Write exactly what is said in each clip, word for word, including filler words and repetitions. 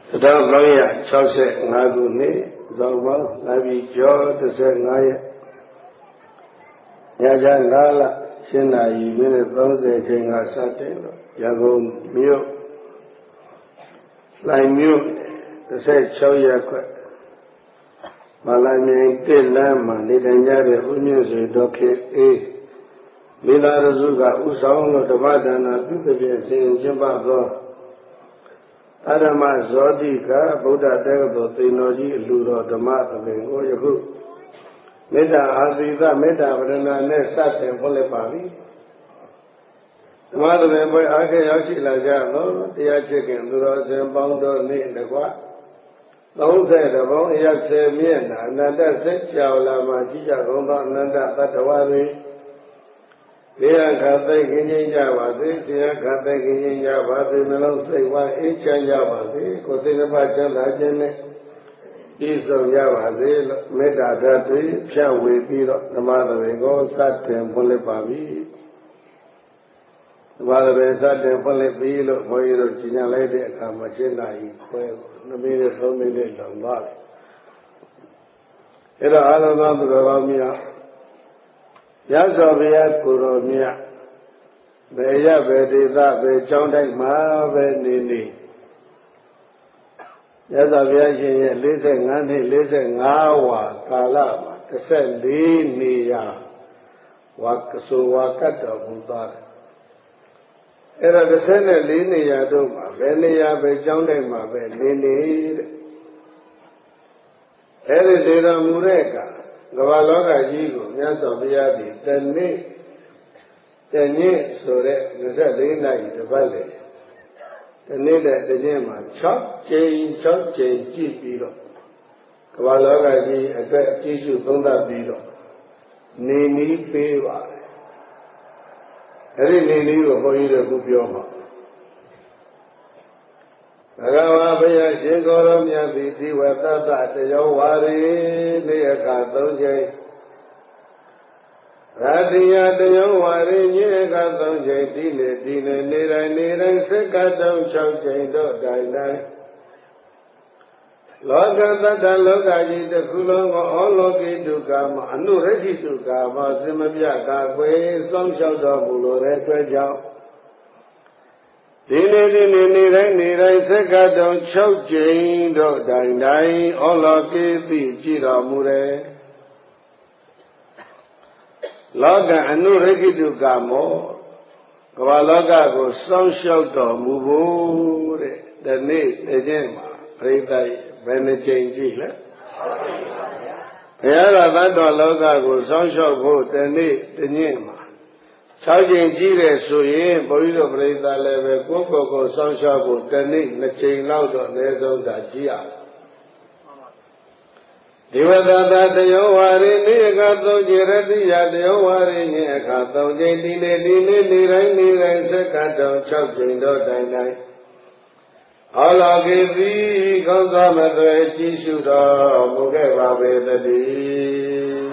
Đó nói là sau sẽ ngã của nế do vắng ngã bị cho tôi sẽ ngã ya nhà cha ngã là xin là gì mới được đón dễ thì ngã sát thế đó nhà gồm miêu lại miêu tôi sẽ cháu ya quậy mà lại miệng tên là mà đi đánh giá về ưu nhiên rồi đó khi ê vì là rồi dù cả ưu sáu nó đã bắt đầu là biết cái việc xin chân bạc rồi Adama Zodika Buddha Degato Tinoji Luro Dhamma Tabengo Yahu Metta Adita Metta Varana Ne Satten Pole Pari Dhamma Tabengo Ake Yashi Laja No Tia Chicken Duro Sen Bondo Ni Negua Long Say the Bong Yakse Miena Nanda Set Chaula Majija Romba Nanda Tatawari Dia kata kini jawab, dia kata kini jawab, melalui sewa ikan jawab, kau tidak baca lagi ni, isu jawab, mereka ada piawai biro, nama mereka satu boleh babi, nama mereka satu boleh biro, biro cina lain dia akan macam lain, nabi ni semua ni lambat. Ia alam tu ramia. Ya Soviet Kuromia, Beja Bedita Bejondek Ma Benini. Ya Soviet Shin listen Anti listen Awa Kalama, the same Linia Wakasu Wakata Buddha. Era the same Linia Duma, Benia Bejondek Ma Benini. Erisira Mureka. Gavaloka Jigo, Yasa Biadi, Tani, Tani, Sore, Nazarina, the Valley. Tani that the name, Chop, Jay, Chop, Jay, G. Biro. Gavaloka Ji, a great tissue from that Biro. Nini Beva. Every Nini will you to Gupioma. Agawa Baya Shingoram Yabiti, Wata, the Yawari, the Akatonje. Radia, the Yawari, Yakatonje, Dine, Dine, Nira, Nira, Sekaton, Chokje, Do, Dine. Logata, Logaji, the Kulong, Ologi, Dukama, Anu Regi Dukama, Simabia, Kakwe, some shout of Bulore, Twajao. Dine dine nire nire sekaton chok jing do dai dai oloke pi jira mure loka anu rekitu kamo kawa loka ko song shok do mubo de dane dejen ma paritai bene jing ji la baya la tattva loka ko song shok ko dane dejen ma Sáu chuyện chỉ để suy bồi đồ bồi ta lại về quốc cổ cổ sang sao bộ tên này là chuyện lao động để dòng đã chỉ à. Điều đó ta theo hòa đi ní cả tông chỉ ra đi ya theo hòa đi ní cả tông chỉ đi đi đi đi đi ra đi ra sẽ cả tông sáu chuyện đó đại đại. Allah cái gì con sao mà tôi chỉ suy đó một cái bảo vệ ta đi.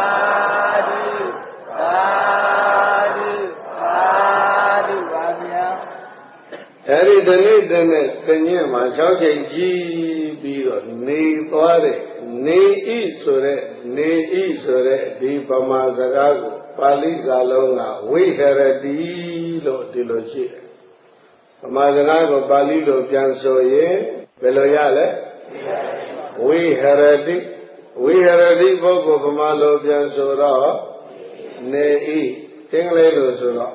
Every day, then, then, you must have a G. Be knee or knee is or knee is or deep Amazagago, Pali Zalonga, we have a deal of Dilochi. Amazagago, Pali of Jansoye, Beloyale, we have a deep, we have a deep of Amalo Jansora, ne, Tingle Sura.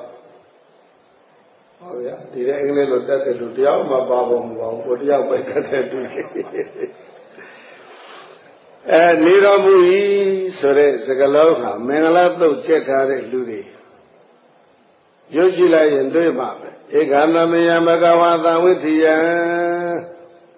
Oh yeah, the English looked at the Lutia, my Baba, what do you have by that? And Niramui, Sore, Sagaloha, Mengalato, Chekare, Ludi. Yojila and Dema, Egana Miyamagawata with the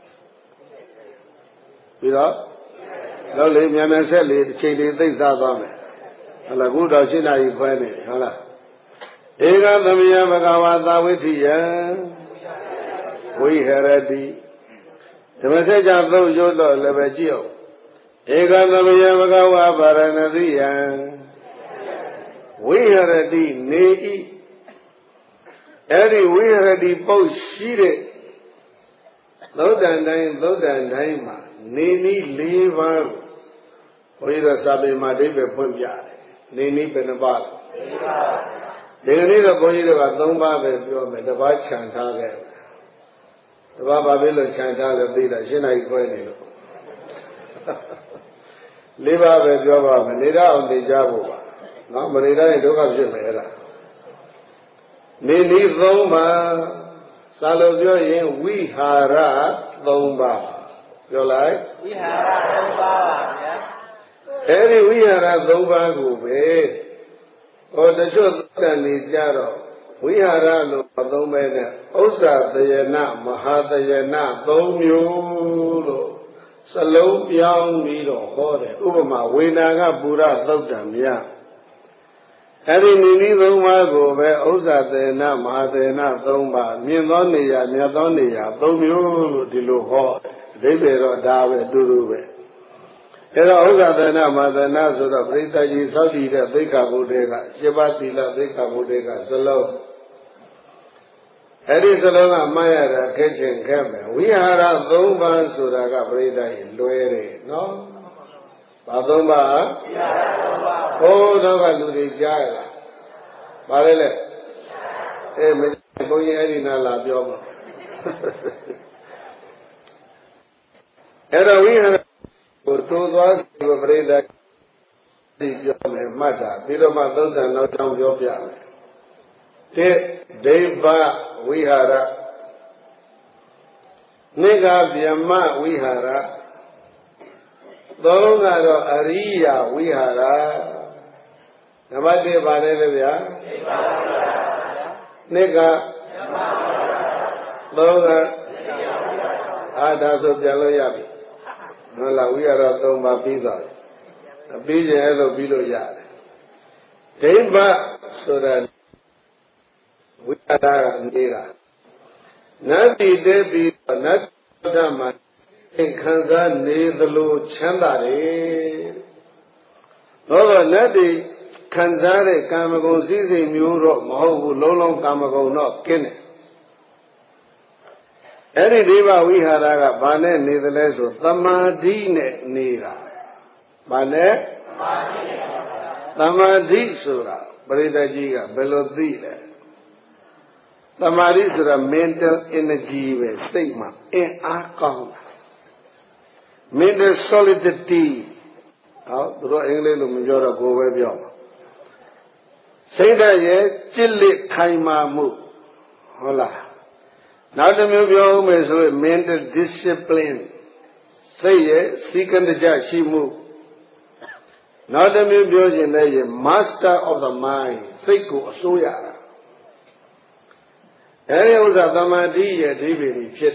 without no leave Yamaseli, Chili things out on it. And a good Ashina, you find it, Hala. Ega Damiya Bhagavata Vithiya We Heradi The message of those Yoda Levagio Ega Damiya Bhagava Paranadiya We Heradi Nei Eri We Heradi Post Shire သုတ်တန်တိုင်းသုတ်တန်တိုင်းမှာနေနည်းလေးပါးဘုန်းကြီးတို့စာပေမှာအဓိပ္ပာယ်ဖွင့်ပြတယ်နေနည်းဘယ်နှပါးလဲလေးပါးဒီကနေ့တော့ဘုန်းကြီးတို့ကသုံးပါးပဲပြောမယ်တစ်ပါးခြံထားခဲ့တစ်ပါးဘာဖြစ်လို့ခြံထားလဲသိတာရှင်းနိုင်ခွဲနေလို့လေးပါးပဲပြောပါမယ်နေရအောင်သိကြဖို့ပါနော်မနေရရင်ဒုက္ခဖြစ်မယ်အဲ့ဒါနေနည်းသုံးပါးစာလို့ပြောရင်ဝိဟာရသုံးပါးပြောလိုက်ဝိဟာရသုံးပါးပါဗျာအဲ့ဒီဝိဟာရသုံးပါးကိုပဲဟောတချို့သံနေကြတော့ဝိဟာရလို့မသုံးပဲနဲ့ဥစ္စာတယနာမဟာတယနာသုံးမျိုးလို့စလုံးပြောင်းပြီးတော့ဟောတယ်ဥပမာဝေနာကပုရသုတ်တံမြတ်အဲ့ဒီနိနိသုံးပါးကိုပဲဥစ္စာတေနမဟာတေနသုံးပါးမြင့်သောနေရာမြတ်သောနေရာသုံးမျိုးလို့ဒီလိုဟောအဓိပ္ပာယ်တော့ဒါပဲအတူတူပဲအဲ့တော့ဥစ္စာတေနမဟာတေနဆိုတော့ပရိသတ်ကြီးသောက်တည်တဲ့သိက္ခာပုဒ်တွေကရှင်းပါသီလသိက္ခာပုဒ်တွေကစလုံးအဲ့ဒီစလုံးကမှားရတာခက်ချင်းခက်မယ်ဝိဟာရသုံးပါးဆိုတာကပရိသတ်ကြီးလွဲတယ်နော်ဘာသုံးပါးဘိုးတော်ကလူတွေကြားရလားဘာလဲလဲအေးမဘုန်းကြီးအဲ့ဒီနာလာပြောပါအဲ့တော့ဝိဟာရကိုတိုးသွားစီပရိသတ်ဒီပြောမယ်မှတ်တာပြီးတော့မှသုံးသံနောက်တောင်းပြောပြမယ်တဲ့ဒိဗ္ဗဝိဟာရနိဂဗျမဝိဟာရသုံးကတော့အရိယဝိဟာရနံပါတ်တစ်ပါလဲလေဗျာနိဂသုံးကအာဒါဆိုပြန်လို့ရပြီဟုတ်လားဝိဟာရသုံးပါပြီးသွားတယ်အပြီးကျအဲ့လိုပြီးလို့ရတယ်ဒိဗ္ဗဆိုတာဝိဟာရကနေတာနတ်တိတေပြီးနတ်ဓမ္မခံစားနေသလိုချမ်းသာတယ်။သောတော့နတ်တွေခံစားတဲ့ကာမဂုဏ်စည်းစိမ်မျိုးတော့မဟုတ်ဘူးလုံးလုံးကာမဂုဏ်တော့ကင်းတယ်။အဲ့ဒီဒီဘဝိဟာရကဘာနဲ့နေသလဲဆိုသမာဓိနဲ့နေတာ။ဘာနဲ့သမာဓိဆိုတာပရိသတ်ကြီးကဘယ်လိုသိလဲ။သမာဓိဆိုတာ mental energy ပဲစိတ်မှာအင်အားကောင်းတာ mental solidity ဟောသူတို့အင်္ဂလိပ်လိုမပြောတော့ကိုယ်ပဲပြောစိတ်ဓာတ်ရဲ့จิตလက်ခိုင်မာမှုဟုတ်လားနောက်တစ်မျိုးပြောဦးမယ်ဆိုရင် mental discipline စိတ်ရဲ့စီကံတကြရှိမှုနောက်တစ်မျိုးပြောခြင်းလည်း master of the mind စိတ်ကိုအစိုးရတာအဲဒီဥစ္စာသမာဓိရဲ့အဓိပ္ပာယ်ဖြစ်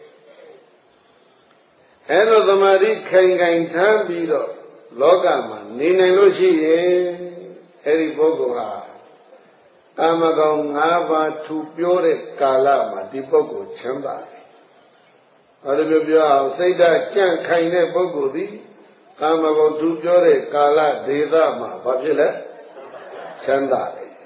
အဲ့လိုသမာဓိခိုင်ခိုင်ထမ်းပြီးတော့လောကမှာနေနိုင်လို့ရှိရင်အဲ့ဒီပုဂ္ဂိုလ်ဟာကာမဂုဏ်၅ပါးထူပြောတဲ့ကာလမှာဒီပုဂ္ဂိုလ်ချမ်းသာတယ်။အဲ့လိုပြောအောင်စိတ်ဓာတ်ကြန့်ခိုင်တဲ့ပုဂ္ဂိုလ်သည်ကာမဂုဏ်ထူပြောတဲ့ကာလဒေသမှာဘာဖြစ်လဲချမ်းသာတယ်။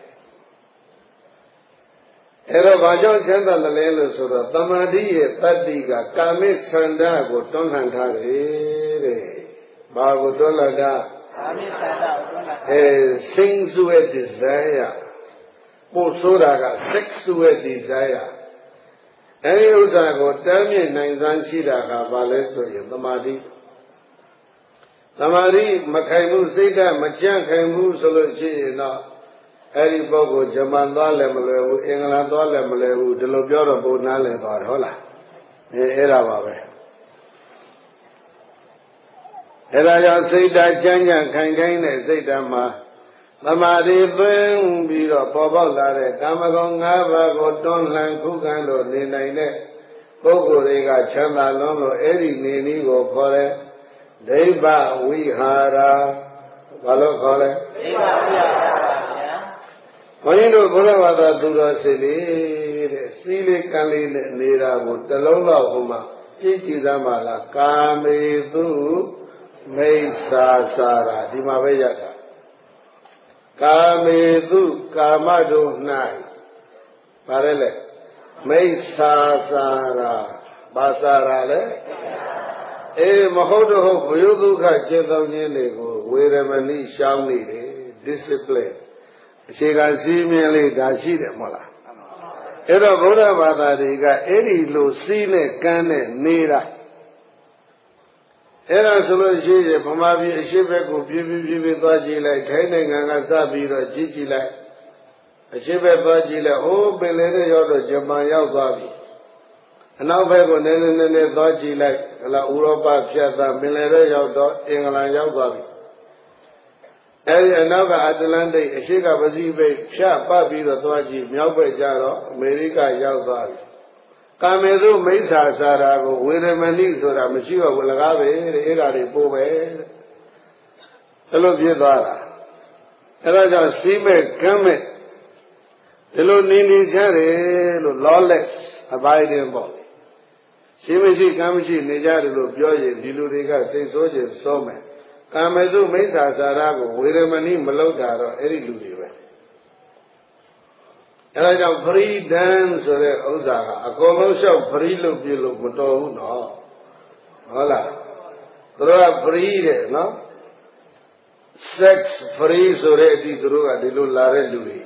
အဲ့တော့ဘာကြောင့်ချမ်းသာတယ်လဲလို့ဆိုတော့သမာဓိရဲ့တတ္တိကကာမိသန္တာကိုတွန်းလှန်ထားတယ်တဲ့။ဘာကိုတွန်းလှန်တာကာမိသန္တာကိုတွန်းလှန်အဲ sensual desire ပို့ဆိုတာက sexual desire အဲဒီဥစ္စာကိုတမ်းမြင့်နိုင်စွမ်းရှိတာကဘာလဲဆိုရင်သမာဓိသမာဓိမခိုင်မှုစိတ်ဓာတ်မကြန့်ခိုင်မှုဆိုလို့ရှိရင်တော့အဲ့ဒီပုဂ္ဂိုလ်ဂျမန်သွားလည်းမလွယ်ဘူးအင်္ဂလန်သွားလည်းမလွယ်ဘူးဒီလိုပြောတော့ဘုံနားလည်းသွားတယ်ဟုတ်လားအဲအဲ့ဒါပါပဲအဲ့ဒါကြောင့်စိတ်ဓာတ်ကြမ်းကြမ်းခိုင်ခိုင်တဲ့စိတ်ဓာတ်မှာသမာဓိသွင်းပြီးတော့ပေါ်ပေါက်လာတဲ့ကာမဂုဏ်၅ပါးကိုတွန်းလှန်ခုခံလို့နေနိုင်တဲ့ပုဂ္ဂိုလ်တွေကချမ်းသာလွန်းလို့အဲ့ဒီနေနည်းကိုခေါ်တဲ့ဒိဗ္ဗဝိဟာရဘာလို့ခေါ်လဲဒိဗ္ဗဝိဟာရဘုန်းကြီးတို့ဘုရားဘာသာသူတော်စင်လေးတဲ့စီလေးကံလေးနဲ့နေတာကိုတလုံးလောက်ဟိုမှာကြည့်ကြည့်သမ်းပါလားကာမေသူမိစ္ဆာစာရာဒီမှာပဲရတာကာမေသူကာမတို့၌ဗါရဲလေမိစ္ဆာစာရာဘာစာရလဲအေးမဟုတ်တော့ဘုယုဒုက္ခကျင့်သုံးခြင်းတွေကိုဝေရမဏိရှောင်းနေတယ် discipline အခြေခံစည်းမျဉ်းလေးဒါရှိတယ်မဟုတ်လားအဲ့တော့ဗုဒ္ဓဘာသာတွေကအဲ့ဒီလိုစီးနဲ့ကမ်းနဲ့နေတာအဲ့ဒါဆိုလို့ရှိရင်ဗမာပြည်အရှိဘက်ကိုပြပြပြပြသွားကြည့်လိုက်ထိုင်းနိုင်ငံကစပြီးတော့ကြည့်ကြည့်လိုက်အရှိဘက်သွားကြည့်လိုက်အိုးပင်လယ်နဲ့ရောက်တော့ဂျပန်ရောက်သွားပြီအနောက်ဘက်ကိုနည်းနည်းနည်းနည်းသွားကြည့်လိုက်ဟလာဥရောပဖြတ်သွားပင်လယ်နဲ့ရောက်တော့အင်္ဂလန်ရောက်သွားပြီအဲဒီအနောက်ကအတ္တလန္တိတ်အရှိကပစိဖိတ်ဖြတ်ပတ်ပြီးတော့သွားကြည့်မြောက်ဘက်ကျတော့အမေရိကရောက်သွားပြီကာမေသုမိစ္ဆာစာရာကိုဝေရမဏိဆိုတာမရှိတော့ဘူးလကားပဲတဲ့အဲ့ဒါတွေပို့ပဲတဲ့အဲ့လိုဖြစ်သွားတာအဲ့ဒါကြောင့်စီးမဲ့ကမ်းမဲ့ဒီလိုနေနေကြတယ်လို့ lawless abiding ပေါ့စီးမရှိကမ်းမရှိနေကြတယ်လို့ပြောရင်ဒီလူတွေကစိတ်ဆိုးခြင်းစောမယ်ကာမေသုမိစ္ဆာစာရာကိုဝေရမဏိမလုပ်တာတော့အဲ့ဒီလူတွေပဲအဲဒါကြောင့် freedom ဆိုတဲ့ဥစ္စာကအကုန်လုံးလျှောက် free လုပ်ပြလို့မတော်ဘူးနော်ဟုတ်လားသူတို့က free တဲ့နော် sex free ဆိုတဲ့အတိသူတို့ကဒီလိုလာတဲ့လူတွေ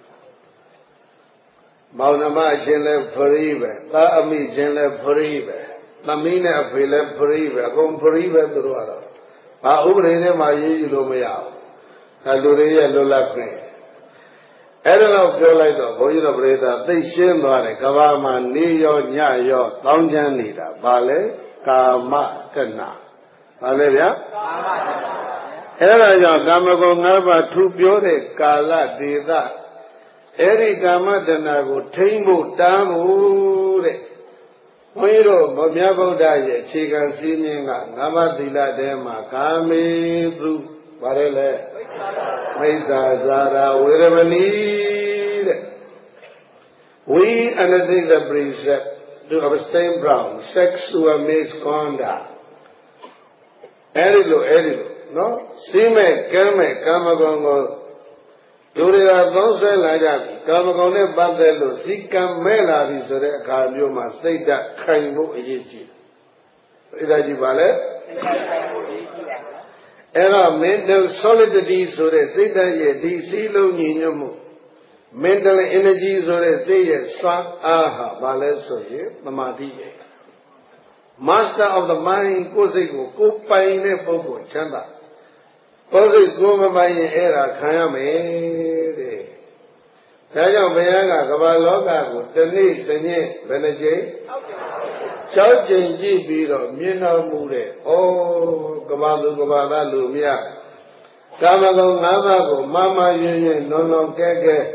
မောင်နှမအချင်းလဲ free ပဲသားအမိချင်းလဲ free ပဲသမီးနဲ့အဖေလဲ free ပဲအကုန် free ပဲသူတို့ကတော့ဘာဥပဒေနဲ့မှရေးယူလို့မရဘူးအဲလူတွေရဲ့လွတ်လပ်ခွင့်အဲ့ဒါတော့ပြောလိုက်တော့ဘုန်းကြီးတို့ပြိဿသိရှင်းသွားတယ်ကဘာမှာနေရောညရောတောင်းချမ်းနေတာဘာလဲကာမတဏဘာလဲဗျာကာမတဏအဲ့ဒါကြောင့်ကာမဂုဏ်၅ပါးထူပြောတဲ့ကာလဒေသအဲ့ဒီကာမတဏကိုထိမ့်ဖို့တားဖို့တဲ့ဘုန်းကြီးတို့ဗုဒ္ဓဗုဒ္ဓရဲ့အခြေခံစည်းမျဉ်းကငါးပါးသီလထဲမှာကာမေသုဘာလဲလဲမိစ္ဆာဇာရာဝေရမဏိတဲ့ we undertake the precept to abstain from sexual misconduct အဲ့ဒီလိုအဲ့ဒီလိုနော်စီးမဲ့ကမ်းမဲ့ကာမဂုဏ်ကိုလူတွေကသုံးဆွဲလာကြပြီကာမဂုဏ်နဲ့ပတ်သက်လို့စီကံမဲ့လာပြီဆိုတဲ့အခါမျိုးမှာစိတ်ဓာတ်ခိုင်ဖို့အရေးကြီးတယ်စိတ်ဓာတ်ကြီးပါလေစိတ်ဓာတ်ခိုင်ဖို့အရေးကြီးတယ်အဲ့တော့ mental solidity ဆိုတဲ့စိတ်ဓာတ်ရဲ့ဒီစည်းလုံးညီညွတ်မှု mental energy ဆိုတဲ့စိတ်ရဲ့စွမ်းအားဟာဘာလဲဆိုရင်သမာဓိရဲ့ master of the mind ကိုယ်စိတ်ကိုကိုယ်ပိုင်တဲ့ပုဂ္ဂိုလ်ချမ်းသာကိုယ်စိတ်ကိုယ်မပိုင်ရင်အဲ့ဒါခံရမယ်တဲ့ဒါကြောင့်ဘုရားကကမ္ဘာလောကကိုတနေ့တစ်ညဘယ်နှကြိမ်၆ကြိမ်ကြည့်ပြီးတော့မြင်တော်မူတဲ့ဩကမ္ဘာသူကမ္ဘာသားလူမြတ်ကာမဂုဏ်၅ပါးကိုမမယဉ်ယဉ်လွန်လွန်ကဲကဲ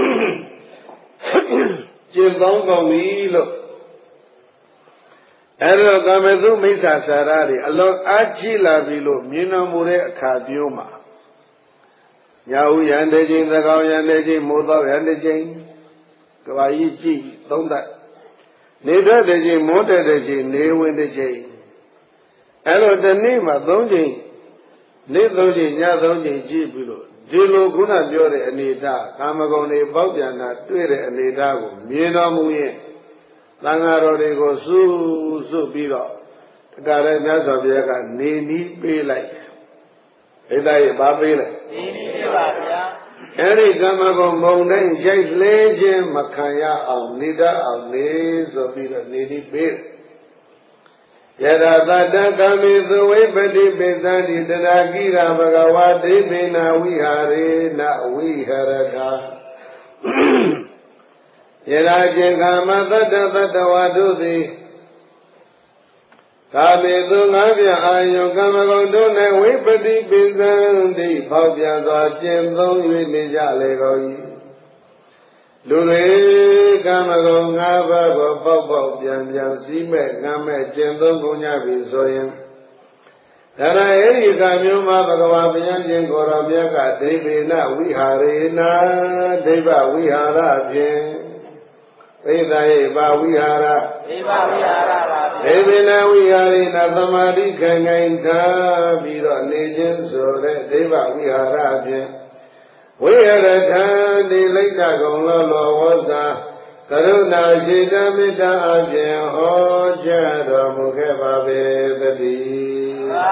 ကျင့်သုံးကုန်ပြီလို့အဲ့တော့ကာမေသုမိစ္ဆာစာရတွေအလွန်အားကြီးလာပြီလို့မြင်တော်မူတဲ့အခါမျိုးမှာညာဥယံတခြင်းသကောင်ယံတခြင်းမိုးသောယံတခြင်းကဘာကြီးကြည့်သုံးသပ်နေတတ်တဲ့ခြင်းမိုးတဲ့တဲ့ခြင်းနေဝင်တဲ့ခြင်းအဲ့လိုတစ်နေ့မှာသုံးခြင်းနေ့သုံးခြင်းညသုံးခြင်းကြည့်ပြီးလို့ဒီလိုခုနပြောတဲ့အနေထားကာမဂုဏ်တွေပေါက်ပြန်တာတွေ့တဲ့အနေထားကိုမြင်တော်မူရင်သံဃာတော်တွေကိုစုစုပြီးတော့တခါတည်းမြတ်စွာဘုရားကနေနီးပေးလိုက်ဣဒ္ဓရဲ့ဘာပေးလိုက်နေနီးပေးပါဗျာအဲ့ဒီကာမဂုဏ်မုံတိုင်းရိုက်လဲခြင်းမခံရအောင်နေတတ်အောင်နေဆိုပြီးတော့နေနီးပေးယရာသတ္တကာမေသဝိပတိပိသန္တိတရာကိရာဘဂဝါဒိဗေနဝိဟာရေနဝိဟရတာယရာကျင်ကာမသတ္တသတ္တဝါတို့သည်ကာမေသူငါးပြအာယုကာမဂုဏ်တို့၌ဝိပတိပိသန္တိဖောက်ပြန်စွာကျင့်သုံး၍နေကြလေကုန်၏လူတွေကာမဂုဏ်၅ပါးကိုပေါက်ပေါက်ပြန်ပြန်စည်းမဲ့ငမ်းမဲ့ကျင့်သုံးကုန်ကြပြီဆိုရင်ဒါရအဲ့ဒီကမျိုးမှာဘဂဝါဘုရားရှင်ကိုရောမြတ်ကဒိဗေနဝိဟာရေနာဒိဗဝိဟာရဖြင့်သိသာယေဘာဝိဟာရဒိဗဝိဟာရပါဒိဗေနဝိဟာရေနာသမာဓိခံခိုင်ထားပြီးတော့နေခြင်းဆိုတဲ့ဒိဗဝိဟာရဖြင့်ဝိဟရထံဒီလိဋ္ဌကုံလောလောဝောဇာကရုဏာရှိတမေတ္တာအပြင်ဟောကြားတော်မူခဲ့ပါပေသတည်းသာ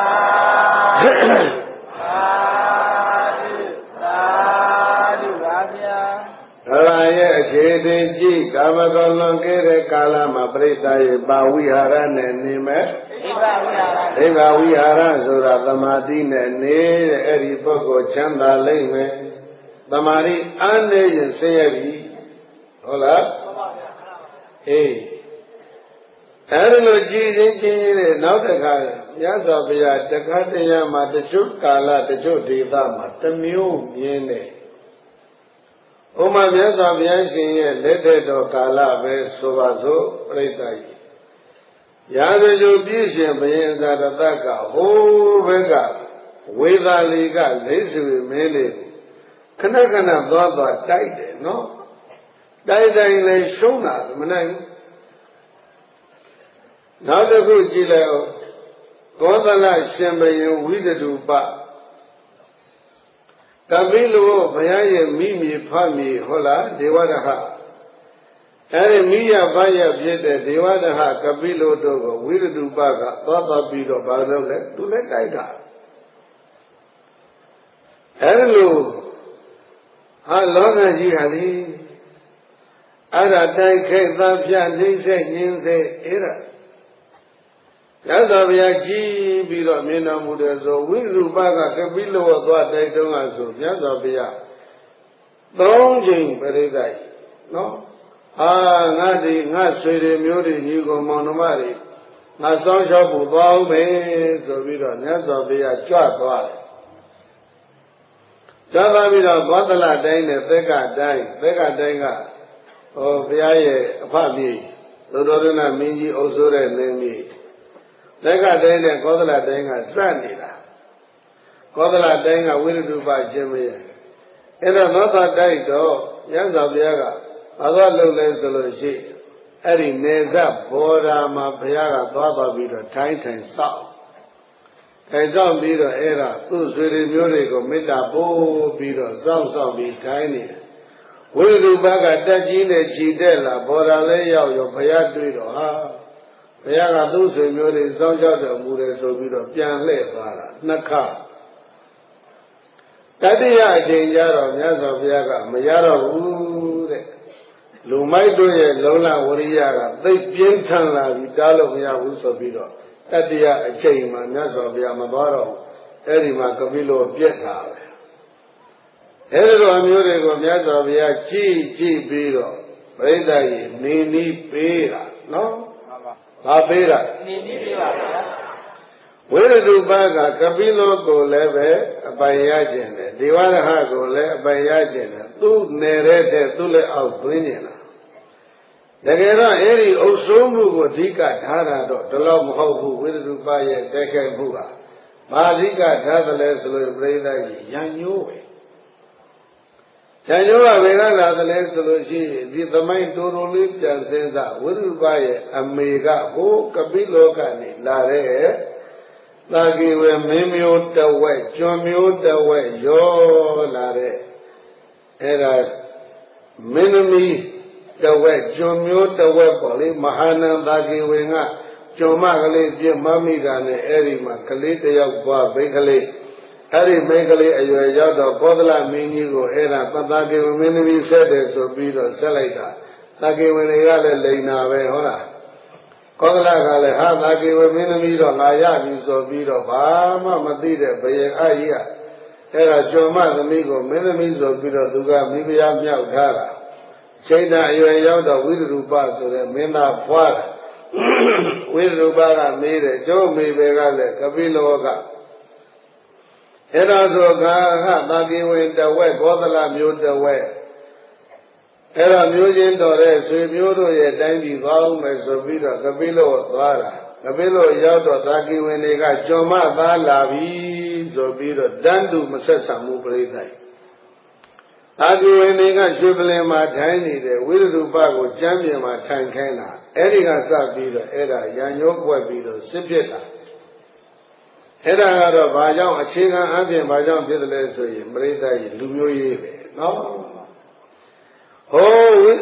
သာသာပါဗျာအရာရဲ့အခြေတင်ကြည့်ကာမဂုဏ်လွန်ကဲတဲ့ကာလမှာပြိတ္တာရဲ့ပါဝိဟာရနဲ့နေမဲ့ဒိဗ္ဗဝိဟာရဒိဗ္ဗဝိဟာရဆိုတာသမာဓိနဲ့နေတဲ့အဲ့ဒီပုဂ္ဂိုလ်ချမ်းသာလိမ့်မယ်သမာဓိအားနေရင်ဆင်းရဲပြီဟုတ်လားအေးအဲ့ဒီလိုကြည်စင်းချင်းရဲ့နောက်တစ်ခါမြတ်စွာဘုရားတခါတရံမှာတချို့ကာလတချို့ဒေသမှာတစ်မျိုးမြင်တယ်ဥမာမြတ်စွာဘုရားရှင်ရဲ့လက်ထက်တော်ကာလပဲဆိုပါစို့ပြိဿကြီးရာဇဂုပြည့်ရှင်ဘုရင်သာရတကဟိုးဘက်ကဝေသာလီကလိစုမင်းလေးခဏခဏသွားသွားတိုက်တယ်နော်တိုက်တိုင်းလဲရှုံးတာမနိုင်ဘူးနောက်တစ်ခုကြည့်လိုက်အောင်ကောသလရှင်ဘုရင်ဝိသတုပကပိလဝဘုရားရဲ့မိမိဖမိဟုတ်လားဒေဝဒဟအဲဒီမိယဖယဖြစ်တဲ့ဒေဝဒဟကပိလတို့ကိုဝိသတုပကသွားသွားပြီးတော့ဘာလုပ်လဲသူလည်းတိုက်တာအဲဒီလိုဟာလောကကြီးဟာလေအဲ့ဒါတိုက်ခိုက်သတ်ဖြတ်နှိမ့်ဆက်ညှင်းဆဲအဲ့ဒါရသော်ဗျာကြည်ပြီးတော့မြင်တော်မူတယ်ဆိုဝိရုပကကပိလဝသွားတိုက်တုံးကဆိုမြတ်စွာဘုရားသုံးချိန်ပြိဿကြီးနော်အာငါဒီငါဆွေတွေမျိုးတွေညီကောင်မောင်နှမတွေငါစောင်းလျှောက်ဖို့သွားအောင်ပဲဆိုပြီးတော့မြတ်စွာဘုရားကြွသွားတယ်ကြွသွားပြီးတော့ဘောဓလတိုင်းနဲ့သက်ကတိုင်းသက်ကတိုင်းကဟောဘုရားရဲ့အဖမြေသုတော်ရဏမင်းကြီးအုပ်စိုးတဲ့လင်းမြေသက်ကတိုင်းနဲ့ကောသလတိုင်းကစနေတာကောသလတိုင်းကဝိရတုပရှင်မရဲ့အဲ့တော့သောသာတိုက်တော့ရသော်ဘုရားကဘာသာလုပ်လဲဆိုလို့ရှိအဲ့ဒီနေဇဘောဓာမှာဘုရားကသွားသွားပြီးတော့ထိုင်းထိုင်စောက်ထိုင်စောက်ပြီးတော့အဲ့ဒါသူ့ဆွေတွေမျိုးတွေကိုမေတ္တာပို့ပြီးတော့စောင့်စောင့်ပြီးထိုင်းနေတယ်ဝိရုပကတက်ကြီးနဲ့ခြိတက်လာဘောဓာလေးရောက်ရောဘုရားတွေ့တော့ဟာဘုရားကသူ့ဆွေမျိုးတွေစောင့်ကြောက်တော်မူတယ်ဆိုပြီးတော့ပြန်လှည့်သွားတာနှစ်ခါတတိယအချိန်ကျတော့မြတ်စွာဘုရားကမရတော့ဘူးတဲ့လူမိုက်တို့ရဲ့လုံလဝရိယကသိပြင်းထန်လာပြီးတားလို့မရဘူးဆိုပြီးတော့တတိယအချိန်မှာမြတ်စွာဘုရားမသွားတော့အဲ့ဒီမှာကပိလောပြက်တာပဲအဲ့ဒီလိုအမျိုးတွေကိုမြတ်စွာဘုရားကြည်ကြည်ပြီးတော့ပရိသတ်ကြီးနေနီးပေးတာနော်ဘာပေးတာနေနီးပေးပါဗျာဝိရတုပကကပိလောကိုလည်းပဲအပိုင်ရခြင်းတယ်ဒေဝရဟကိုလည်းအပိုင်ရခြင်းတယ်သူ့နေတဲ့တဲ့သူ့လည်းအောက်သွင်းနေတာတကယ်တော့အဲ့ဒီအုပ်စိုးမှုကိုအဓိကထားတာတော့ဒီလောက်မဟုတ်ဘူးဝိရတုပရဲ့တိုက်ခိုက်မှုကဘာအဓိကထားတယ်လဲဆိုလို့ပြိဿကြီးရံညိုးပဲရံညိုးကဘယ်ကလာတယ်လဲဆိုလို့ရှိရင်ဒီသမိုင်းတိုးတိုးလေးပြန်စင်းစားဝိရတုပရဲ့အမေကဟိုကပိလောကနေလာတဲ့သာဂေဝေမင်းမျိုးတဝက်ကျွန်းမျိုးတဝက်ရောလာတဲ့အဲ့ဒါမင်းသမီးတဝက်ကျွန်းမျိုးတဝက်ပေါ့လေမဟာနန္သာဂေဝေကကျွန်းမကလေးပြမမိတာနဲ့အဲ့ဒီမှာကလေးတယောက်သွားဘိကလေးအဲ့ဒီမိကလေးအရွယ်ရောက်တော့ကောသလမင်းကြီးကိုအဲ့ဒါပသာဂေဝေမင်းသမီးဆက်တယ်ဆိုပြီးတော့ဆက်လိုက်တာသာဂေဝေတွေကလည်းလိန်တာပဲဟုတ်လားကောသလကလည်းဟာသာကေဝမင်းသမီးတော့ငါရပြီဆိုပြီးတော့ဘာမှမသိတဲ့ဘယင်အကြီးကအဲ့ဒါကျွမ်းမသမီးကိုမင်းသမီးဆိုပြီးတော့သူကမိဖုရားမြောက်ထားတာချိန်တာအရွယ်ရောက်တော့ဝိရူပဆိုတဲ့မင်းသားဖွားတာဝိရူပကမေးတယ်ကျိုးမေပဲကလည်းကပိလောကအဲ့ဒါဆိုကဟသာကေဝတဝက်ကောသလမျိုးတဝက်အဲ့တော့မျိုးချင်းတော်တဲ့ဆွေမျိုးတို့ရဲ့တိုင်းပြည်သွားအောင်မယ်ဆိုပြီးတော့ကပိလောသွားတာကပိလောရောက်တော့သာကိဝင်တွေကကျွံမသားလာပြီဆိုပြီးတော့တန်းတူမဆက်ဆံမှုပြိဿයිသာကိဝင်တွေကရွှေပလင်မှာထိုင်နေတဲ့ဝိရူပကိုကျမ်းပြင်မှာထိုင်ခိုင်းတာအဲ့ဒီကစပြီးတော့အဲ့ဒါရံညိုးပွက်ပြီးတော့စစ်ဖြစ်တာအဲ့ဒါကတော့ဘာကြောင့်အခြေခံအပြင်ဘာကြောင့်ဖြစ်တယ်လဲဆိုရင်ပြိဿကြီးလူမျိုးရေးပဲနော်ဟို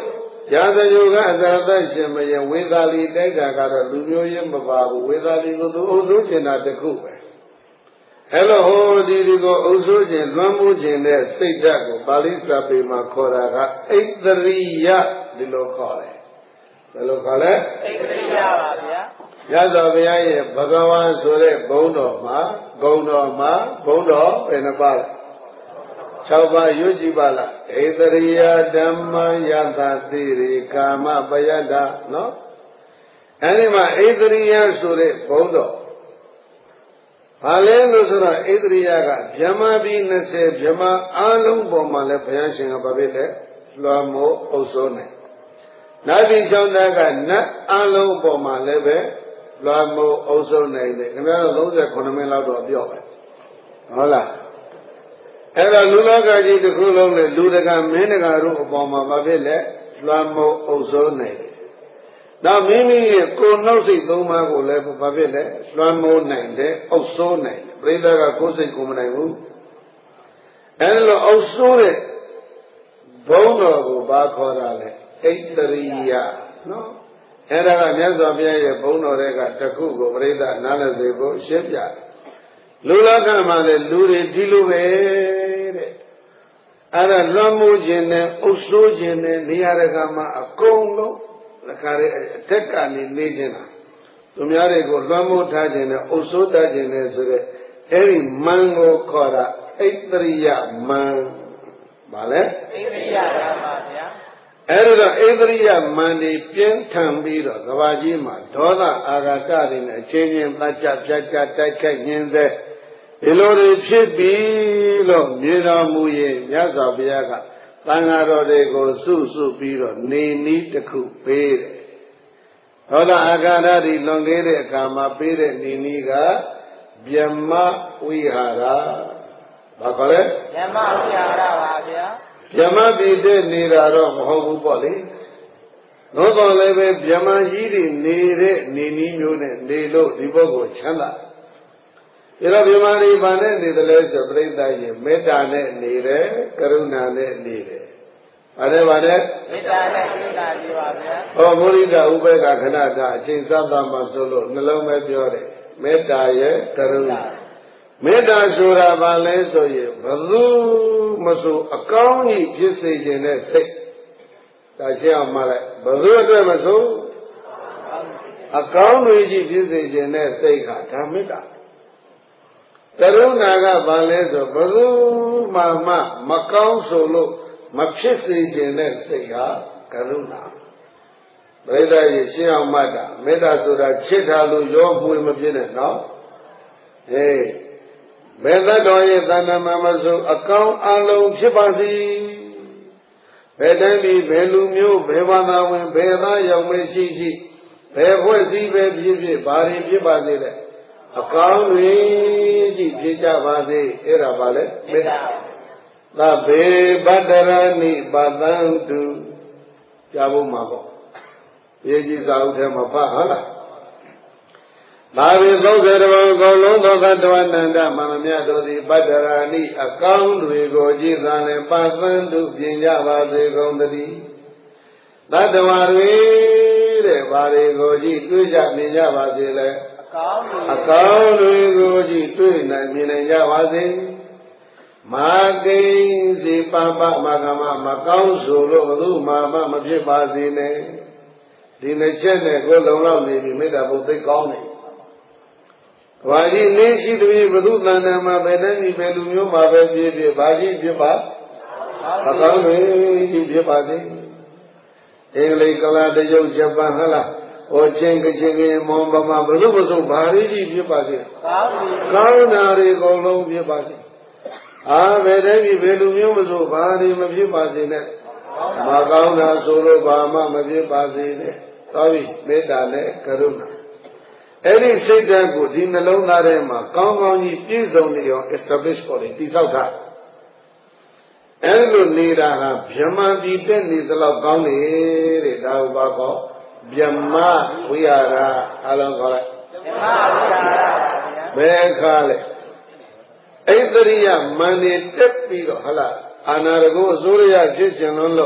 ရာဇယုကအဇာတရှင်မယဝေသာလီတိုက်တာကတော့လူမျိုးရင်းမပါဘူးဝေသာလီကိုသူအုပ်စိုးကျင်တာတခုပဲအဲ့လိုဟိုဒီဒီကိုအုပ်စိုးခြင်းလွှမ်းမိုးခြင်းတဲ့စိတ်ဓာတ်ကိုပါဠိစာပေမှာခေါ်တာကအိတ္တရိယဒီလိုခေါ်တယ်ဘယ်လိုခေါ်လဲအိတ္တရိယပါဗျာရသော်ဘုရားရဲ့ဘဂဝါဆိုတဲ့ဘုန်းတော်မှာဂုဏ်တော်မှာဘုန်းတော်ဘယ်နှပါလဲ၆ပါးရွတ်ကြည့်ပါလားဣတရိယဓမ္မယသတိရိကာမပယတ္တနော်အဲဒီမှာဣတရိယဆိုတဲ့ဘုန်းတော်ဘာလဲလို့ဆိုတော့ဣတရိယကဗြဟ္မာပြည်၂၀ဗြဟ္မာအားလုံးပေါ်မှာလည်းဘုရားရှင်ကဘာဖြစ်လဲလွှမ်းမိုးအုပ်စိုးနေနတ်ပြည်၆တကနတ်အားလုံးပေါ်မှာလည်းပဲလွှမ်းမိုးအုပ်စိုးနေတယ်ခင်ဗျားတို့၃၉မိနစ်လောက်တော့ပြောပဲဟုတ်လားအဲ့တော့လူလောကကြီးတစ်ခုလုံးနဲ့လူတကာမင်းတကာတို့အပေါ်မှာဘာဖြစ်လဲလွှမ်းမိုးအုပ်စိုးနေတယ်။နောက်မိမိရဲ့ကိုယ်နှုတ်စိတ်သုံးပါးကိုလည်းဘာဖြစ်လဲလွှမ်းမိုးနိုင်တယ်အုပ်စိုးနိုင်တယ်။ပြိဿကကိုယ်စိတ်ကိုမနိုင်ဘူး။အဲ့လိုအုပ်စိုးတဲ့ဘုန်းတော်ကိုဘာခေါ်တာလဲဣတ္တရိယနော်။အဲ့ဒါကမြတ်စွာဘုရားရဲ့ဘုန်းတော်တွေကတခုကိုပြိဿနားလည်စေကိုရှင်းပြတယ်။လူလောကမှာလည်းလူတွေဒီလိုပဲတဲ့အဲ့ဒါလွှမ်းမိုးခြင်းနဲ့အုပ်စိုးခြင်းနဲ့နေရာတကာမှာအကုန်လုံးလက်ခါရဲ့အထက်ကနေနေခြင်းတာသူများတွေကိုလွှမ်းမိုးထားခြင်းနဲ့အုပ်စိုးတတ်ခြင်းနဲ့ဆိုတဲ့အဲ့ဒီမန်ကိုခေါ်တာဣတ္တရိယမန်ဗာလဲဣတ္တရိယဓမ္မဗျာအဲ့ဒါဣတ္တရိယမန်ဒီပြင်းထန်ပြီးတော့ကဘာကြီးမှာဒေါသအာဃာတတွေနဲ့အချင်းချင်းတတ်ကြပြတ်ကြတိုက်ခိုက်ညင်းစေဒီလိုတွေဖြစ်ပြီလို့မြင်တော်မူရင်မြတ်စွာဘုရားကသံဃာတော်တွေကိုစုစုပြီးတော့နေနည်းတစ်ခုပေးတယ်။ဒေါသအာဃာတတွေလွန်ခဲ့တဲ့အခါမှာပေးတဲ့နေနည်းကဗျမဝိဟာရ။ဘာခေါ်လဲ။ဗျမဝိဟာရပါဗျာ။ဗျမပြည်တဲ့နေတာတော့မဟုတ်ဘူးပေါ့လေ။သို့တော်လည်းပဲဗျမကြီးတွေနေတဲ့နေနည်းမျိုးနဲ့နေလို့ဒီပုဂ္ဂိုလ်ချမ်းသာဒီလိုမြမလေးဘာနဲ့နေတယ်လဲဆိုပြိဿရဲ့မေတ္တာနဲ့နေတယ်ကရုဏာနဲ့နေတယ်။ဘာလဲဘာလဲမေတ္တာနဲ့ကရုဏာကြီးပါဗျာ။ဟောမုရိဒဥပေက္ခခဏတာအချိန်စသမှာဆိုလို့နှလုံးပဲပြောတယ်မေတ္တာရဲ့ကရုဏာမေတ္တာဆိုတာဘာလဲဆိုရင်ဘသူမဆိုအကောင်းကြီးဖြစ်စေခြင်းနဲ့စိတ်ဒါရှင်းအောင်မှလိုက်ဘသူအတွက်မဆိုအကောင်းတွေကြီးဖြစ်စေခြင်းနဲ့စိတ်ကဒါမေတ္တာကရုဏာကဘာလဲဆိုဘယ်သူမှမကောင်းဆိုလို့မဖြစ်စေခြင်းနဲ့စိတ်ဟာကရုဏာပရိသတ်ကြီးရှင်းအောင်မှတ်တာမေတ္တာဆိုတာချစ်တာလို့ရောမှွေမဖြစ်နဲ့နော်ဟေးဘယ်သတ္တဝါရဲ့တဏ္ဍမှာမဆိုအကောင်းအလုံးဖြစ်ပါစေဘယ်တိုင်းပြည်ဘယ်လူမျိုးဘယ်ဘာသာဝင်ဘယ်သားရောက်မရှိရှိဘယ်ဖွဲ့စည်းပဲဖြစ်ဖြစ်ဘာရင်ဖြစ်ပါစေတဲ့အကောင်းတွေကြီးဖြစ်ကြပါစေအဲ့ဒါပါလေမေတ္တာသဗ္ဗေပတ္တရဏိပတံတုကြားဖို့မှာပေါ့ရေးကြည့်စာအုပ်ထဲမှာဖတ်ဟုတ်လားသာဝေသုံးဆယ်တဘုံအကုန်လုံးသောသတ္တဝါနန္ဒမမမြတ်တို့သည်ပတ္တရာဏိအကောင်းတွေကိုကြည်သာနဲ့ပသံတုပြင်ကြပါစေကုန်သတည်းသတ္တဝါတွေတဲ့ဘာတွေကိုကြည်တွေ့ကြမြင်ကြပါစေလဲအကောင်းတွေကိုကြည့်တွေ့နိုင်မြင်နိုင်ကြပါစေမာကိဉ္စီပပမကမမကောင်းဆိုလို့ဘုသူမာမမဖြစ်ပါစေနဲ့ဒီနှစ်ချက်နဲ့ကိုလုံလောက်နေပြီမေတ္တာဘုသိကောင်းတယ်။ဘာကြီးနေရှိသည်ဘုသူတဏ္ဍာမှာဘယ်တည်းဒီဘယ်လူမျိုးမှာပဲဖြစ်ဖြစ်ဘာကြီးဖြစ်ပါအကောင်းတွေကြီးဖြစ်ပါစေအင်္ဂလိပ်ကလာတရုတ်ဂျပန်ဟလားဟောချင်းကချင်းကမောင်ပမာဘယ်လိုမဆိုဘာလေးကြီးဖြစ်ပါစေကောင်းပြီကောင်းတာတွေအကုန်လုံးဖြစ်ပါစေအာဘယ်တည်းဒီဘယ်လူမျိုးမဆိုဘာတွေမဖြစ်ပါစေနဲ့မကောင်းတာဆိုလို့ဘာမှမဖြစ်ပါစေနဲ့တော်ပြီမေတ္တာနဲ့ကရုဏာအဲ့ဒီစိတ်ဓာတ်ကိုဒီနှလုံးသားထဲမှာကောင်းကောင်းကြီးပြည့်စုံနေအောင် establish ပေါ်တယ်တိဆောက်တာအဲ့လိုနေတာဟာဗြဟ္မာပြည်တက်နေသလောက်ကောင်းနေတဲ့ဒါဥပါကောဗျမဝိဟာရအလုံးခေါ်လိုက်ဗျမဝိဟာရဘယ်ခါလဲဣတ္တရိယမန်နေတက်ပြီးတော့ဟလားအာနာရကိုအစိုးရဖြစ်ခြင်းလုံးလို့တ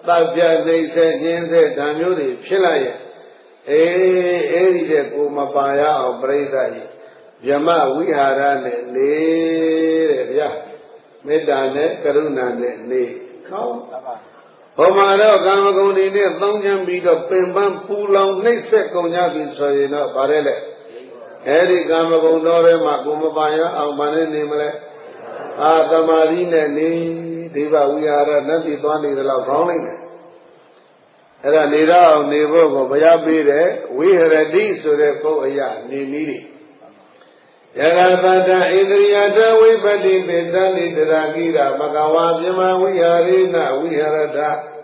တပ်ပြနေစေညင်းစေဓာမျိုးတွေဖြစ်လာရဲ့အေးအဲ့ဒီတဲ့ကိုမပါရအောင်ပြိဿကြီးဗြဟ္မဝိဟာရနဲ့နေတဲ့ဗျာမေတ္တာနဲ့ကရုဏာနဲ့နေနော်ဟောမှာတော့ကာမဂုဏ်တွေနဲ့သုံးချမ်းပြီးတော့ပင်ပန်းပူလောင်နှိမ့်ဆက်ကုန်ကြပြီဆိုရင်တော့ဗါရဲလေအဲ့ဒီကာမဂုဏ်တော်ထဲမှာကိုမပါရအောင်ဗာနဲ့နေမလဲအာသမာဓိနဲ့နေဒိဗဝိဟာရနတ်ပြည်သွားနေသလောက်ခေါင်းလိုက်တယ်အဲ့ဒါနေတော့နေဖို့ကိုဘုရားပေးတဲ့ဝိဟရတိဆိုတဲ့ပုဂ္ဂိုလ်အရာနေနည်းယဂသတ္တဣန္ဒြိယတဝိပတိပိသနိတရာကိရမကဝါပြမဝိဟာရိနဝိဟရတ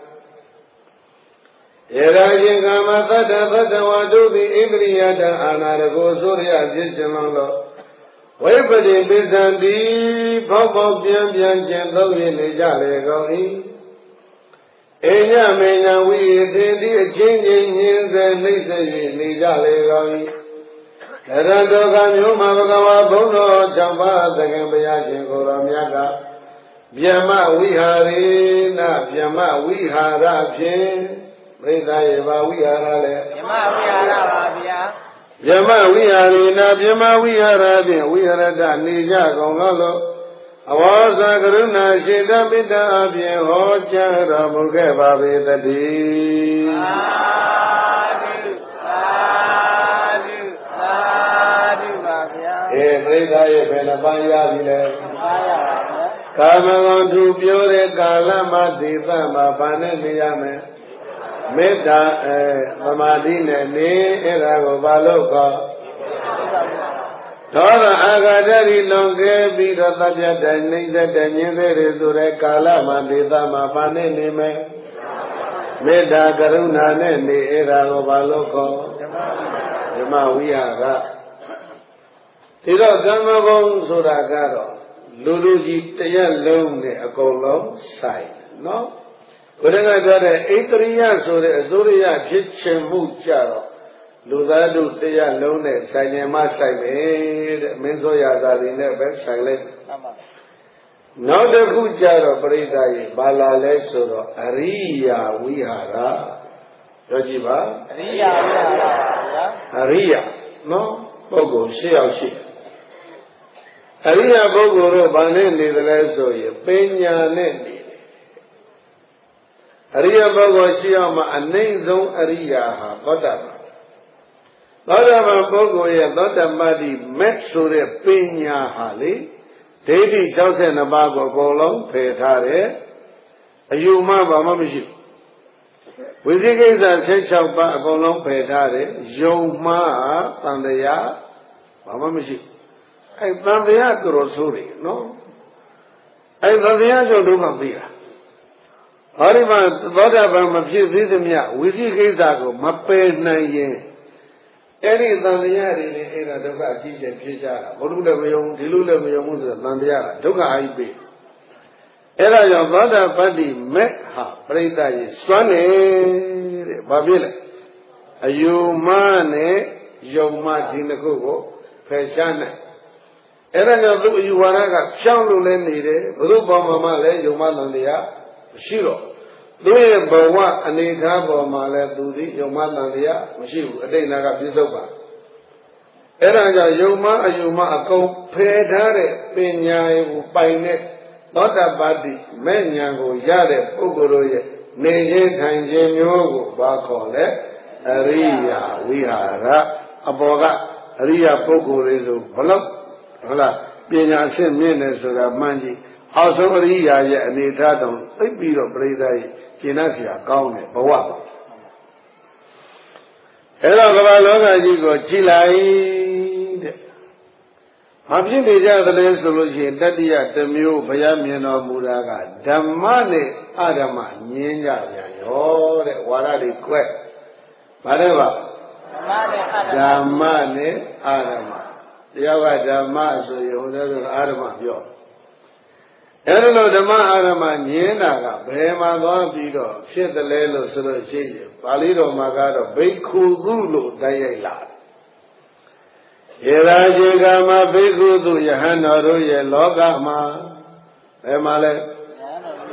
ယေရာရှင်ကာမသတ္တသတ္တဝါတို့သည်ဣန္ဒြိယတအာနာရကိုဆိုရပြည့်စုံလို့ဝိပတိပိသံတိဘောက်ပေါက်ပြန်ပြန်ကျင်သုံးရနေကြလေကုန်၏အိညမေညာဝိဟေတိအချင်းချင်းညင်းစေနှိမ့်စေ၍နေကြလေကုန်၏ရတ္တောကမျိုးမှာဘဂဝါဘုန်းတော်၆ပါးသခင်ဘုရားရှင်ကိုယ်တော်မြတ်ကဗျမဝိဟာရေနဗျမဝိဟာရဖြင့်ပြိဿရေဘာဝိဟာရလဲဗျမဝိဟာရပါဗျာဗျမဝိဟာရေနဗျမဝိဟာရဖြင့်ဝိဟရတနေကြကုန်သောအဝါစာကရုဏာရှိတပိတ္တအဖြင့်ဟောကြားတော်မူခဲ့ပါပေတည်းသာဓုသာဓုသာဓုပါဗျာအေးပြိဿရဲ့ဘယ်နှပါးရပြီလဲပါရပါဗျာကာမဂုဏ်သူပြောတဲ့ကာလမှာဒေသမှာဗာနဲ့နေရမယ်မေတ္တာအဲသမာဓိနဲ့နေအဲ့ဒါကိုဘာလို့ခေါ်ဒေါသအာဃာတရီလွန်ကဲပြီးတော့သဗ္ဗတဉ္နိစ္စတဉ္ဉ္စေရဆိုတဲ့ကာလမှာဒေသမှာဗာနဲ့နေမယ်မေတ္တာကရုဏာနဲ့နေအဲ့ဒါကိုဘာလို့ခေါ်ဓမ္မဝိဟာရဒီတော့ကာမဂုဏ်ဆိုတာကတော့လူလူကြီးတရက်လုံးနဲ့အကုန်လုံးဆိုင်နော်ဘုရားကပြောတဲ့ဣတရိယဆိုတဲ့အစိုးရဖြစ်ချင်မှုကြတော့လူသားတို့တရက်လုံးနဲ့ဆိုင်ရင်မှဆိုင်မယ်တဲ့မင်းဆိုရတာတွေနဲ့ပဲဆိုင်လိုက်နောက်တစ်ခုကြတော့ပရိသတ်ရေဘာလာလဲဆိုတော့အရိယာဝိဟာရပြောကြည့်ပါအရိယာဝိဟာရပါဗျာအရိယာနော်ပုဂ္ဂိုလ်ရှစ်ယောက်ရှိအရိယာပုဂ္ဂိုလ်တို့ဘာနဲ့နေသလဲဆိုရင်ပညာနဲ့နေတယ်အရိယာပုဂ္ဂိုလ်ရှစ်ယောက်မှာအနှိမ့်ဆုံးအရိယာဟာသောတာပန်သောတာပန်ပုဂ္ဂိုလ်ရဲ့သောတပတ္တိမက်ဆိုတဲ့ပညာဟာလေဒိဋ္ဌိ၆၂ပါးကိုအကုန်လုံးဖယ်ထားတယ်အယူမှဘာမှမရှိဝိသိကိစ္စ၁၆ပါးအကုန်လုံးဖယ်ထားတယ်ယုံမှတန်တရားဘာမှမရှိအဲတန်တရားသူတော်ဆိုးတွေနော်အဲတန်တရားကြောင့်ဒုက္ခပေးတာဟောဒီမှာသောတာပန်မဖြစ်သေးသမျှဝိသိကိစ္စကိုမပယ်နိုင်ရင်အဲ့ဒီတန်တရားတွေနဲ့အဲ့ဒါဒုက္ခအကြီးကျယ်ဖြစ်ကြတာဘုလို့လည်းမယုံဒီလိုလည်းမယုံဘူးဆိုတော့တန်တရားကဒုက္ခအကြီးပေးအဲ့ဒါကြောင့်သောတာပတ္တိမေဟာပရိသတ်ကြီးစွမ်းနေတဲ့ဘာဖြစ်လဲအယူမနဲ့ယုံမဒီနှစ်ခုကိုဖယ်ရှားနိုင်အဲ့ဒါကြောင့်သူအယူဝါဒကဖြောင်းလို့လဲနေတယ်ဘုရုပေါ်မှာမှလည်းယုံမတန်တရားမရှိတော့သူရဲ့ဘဝအနေထားပေါ်မှာလဲသူသည်ယုံမတန်တရားမရှိဘူးအတိတ်နာကပြစ္ဆုတ်ပါအဲ့ဒါကြောင့်ယုံမအယူမအကုန်ဖယ်ထားတဲ့ပညာကိုပိုင်တဲ့သောတာပတ္တိမဲ့ဉာဏ်ကိုရတဲ့ပုဂ္ဂိုလ်တို့ရဲ့နေခြင်းထိုင်ခြင်းမျိုးကိုဘာခေါ်လဲအရိယာဝိဟာရအပေါ်ကအရိယာပုဂ္ဂိုလ်တွေဆိုဘလို့ဟုတ်လားပညာအဆင့်မြင့်တယ်ဆိုတာမှန်ကြည့်အောက်ဆုံးအရိယာရဲ့အနေထားတောင်သိပြီးတော့ပြိဿရဲ့ကျင့်တတ်เสียကောင်းတယ်ဘဝပါအဲ့တော့ကမ္ဘာလောကကြီးကိုကြည်လိုက်တဲ့မဖြစ်နေကြသလဲဆိုလို့ရှိရင်တတ္တိယတစ်မျိုးဘုရားမြင်တော်မူတာကဓမ္မနဲ့အဓမ္မညင်းကြပြန်ရောတဲ့ဝါဒတွေကွက်ဗါတယ်ပါဓမ္မနဲ့အဓမ္မတရားကဓမ္မဆိုရင်ဟိုတဲ့ကအဓမ္မပြောအဲ့ဒါလို့ဓမ္မအဓမ္မညင်းတာကဘယ်မှာသွားပြီးတော့ဖြစ်တယ်လဲလို့ဆိုလို့ရှိရင်ပါဠိတော်မှာကတော့ဘိက္ခုသုလို့တိုက်ရိုက်လာယေရာဇေကမှာဘိက္ခုသုယဟန်တော်တို့ရဲ့လောကမှာဘယ်မှာလဲ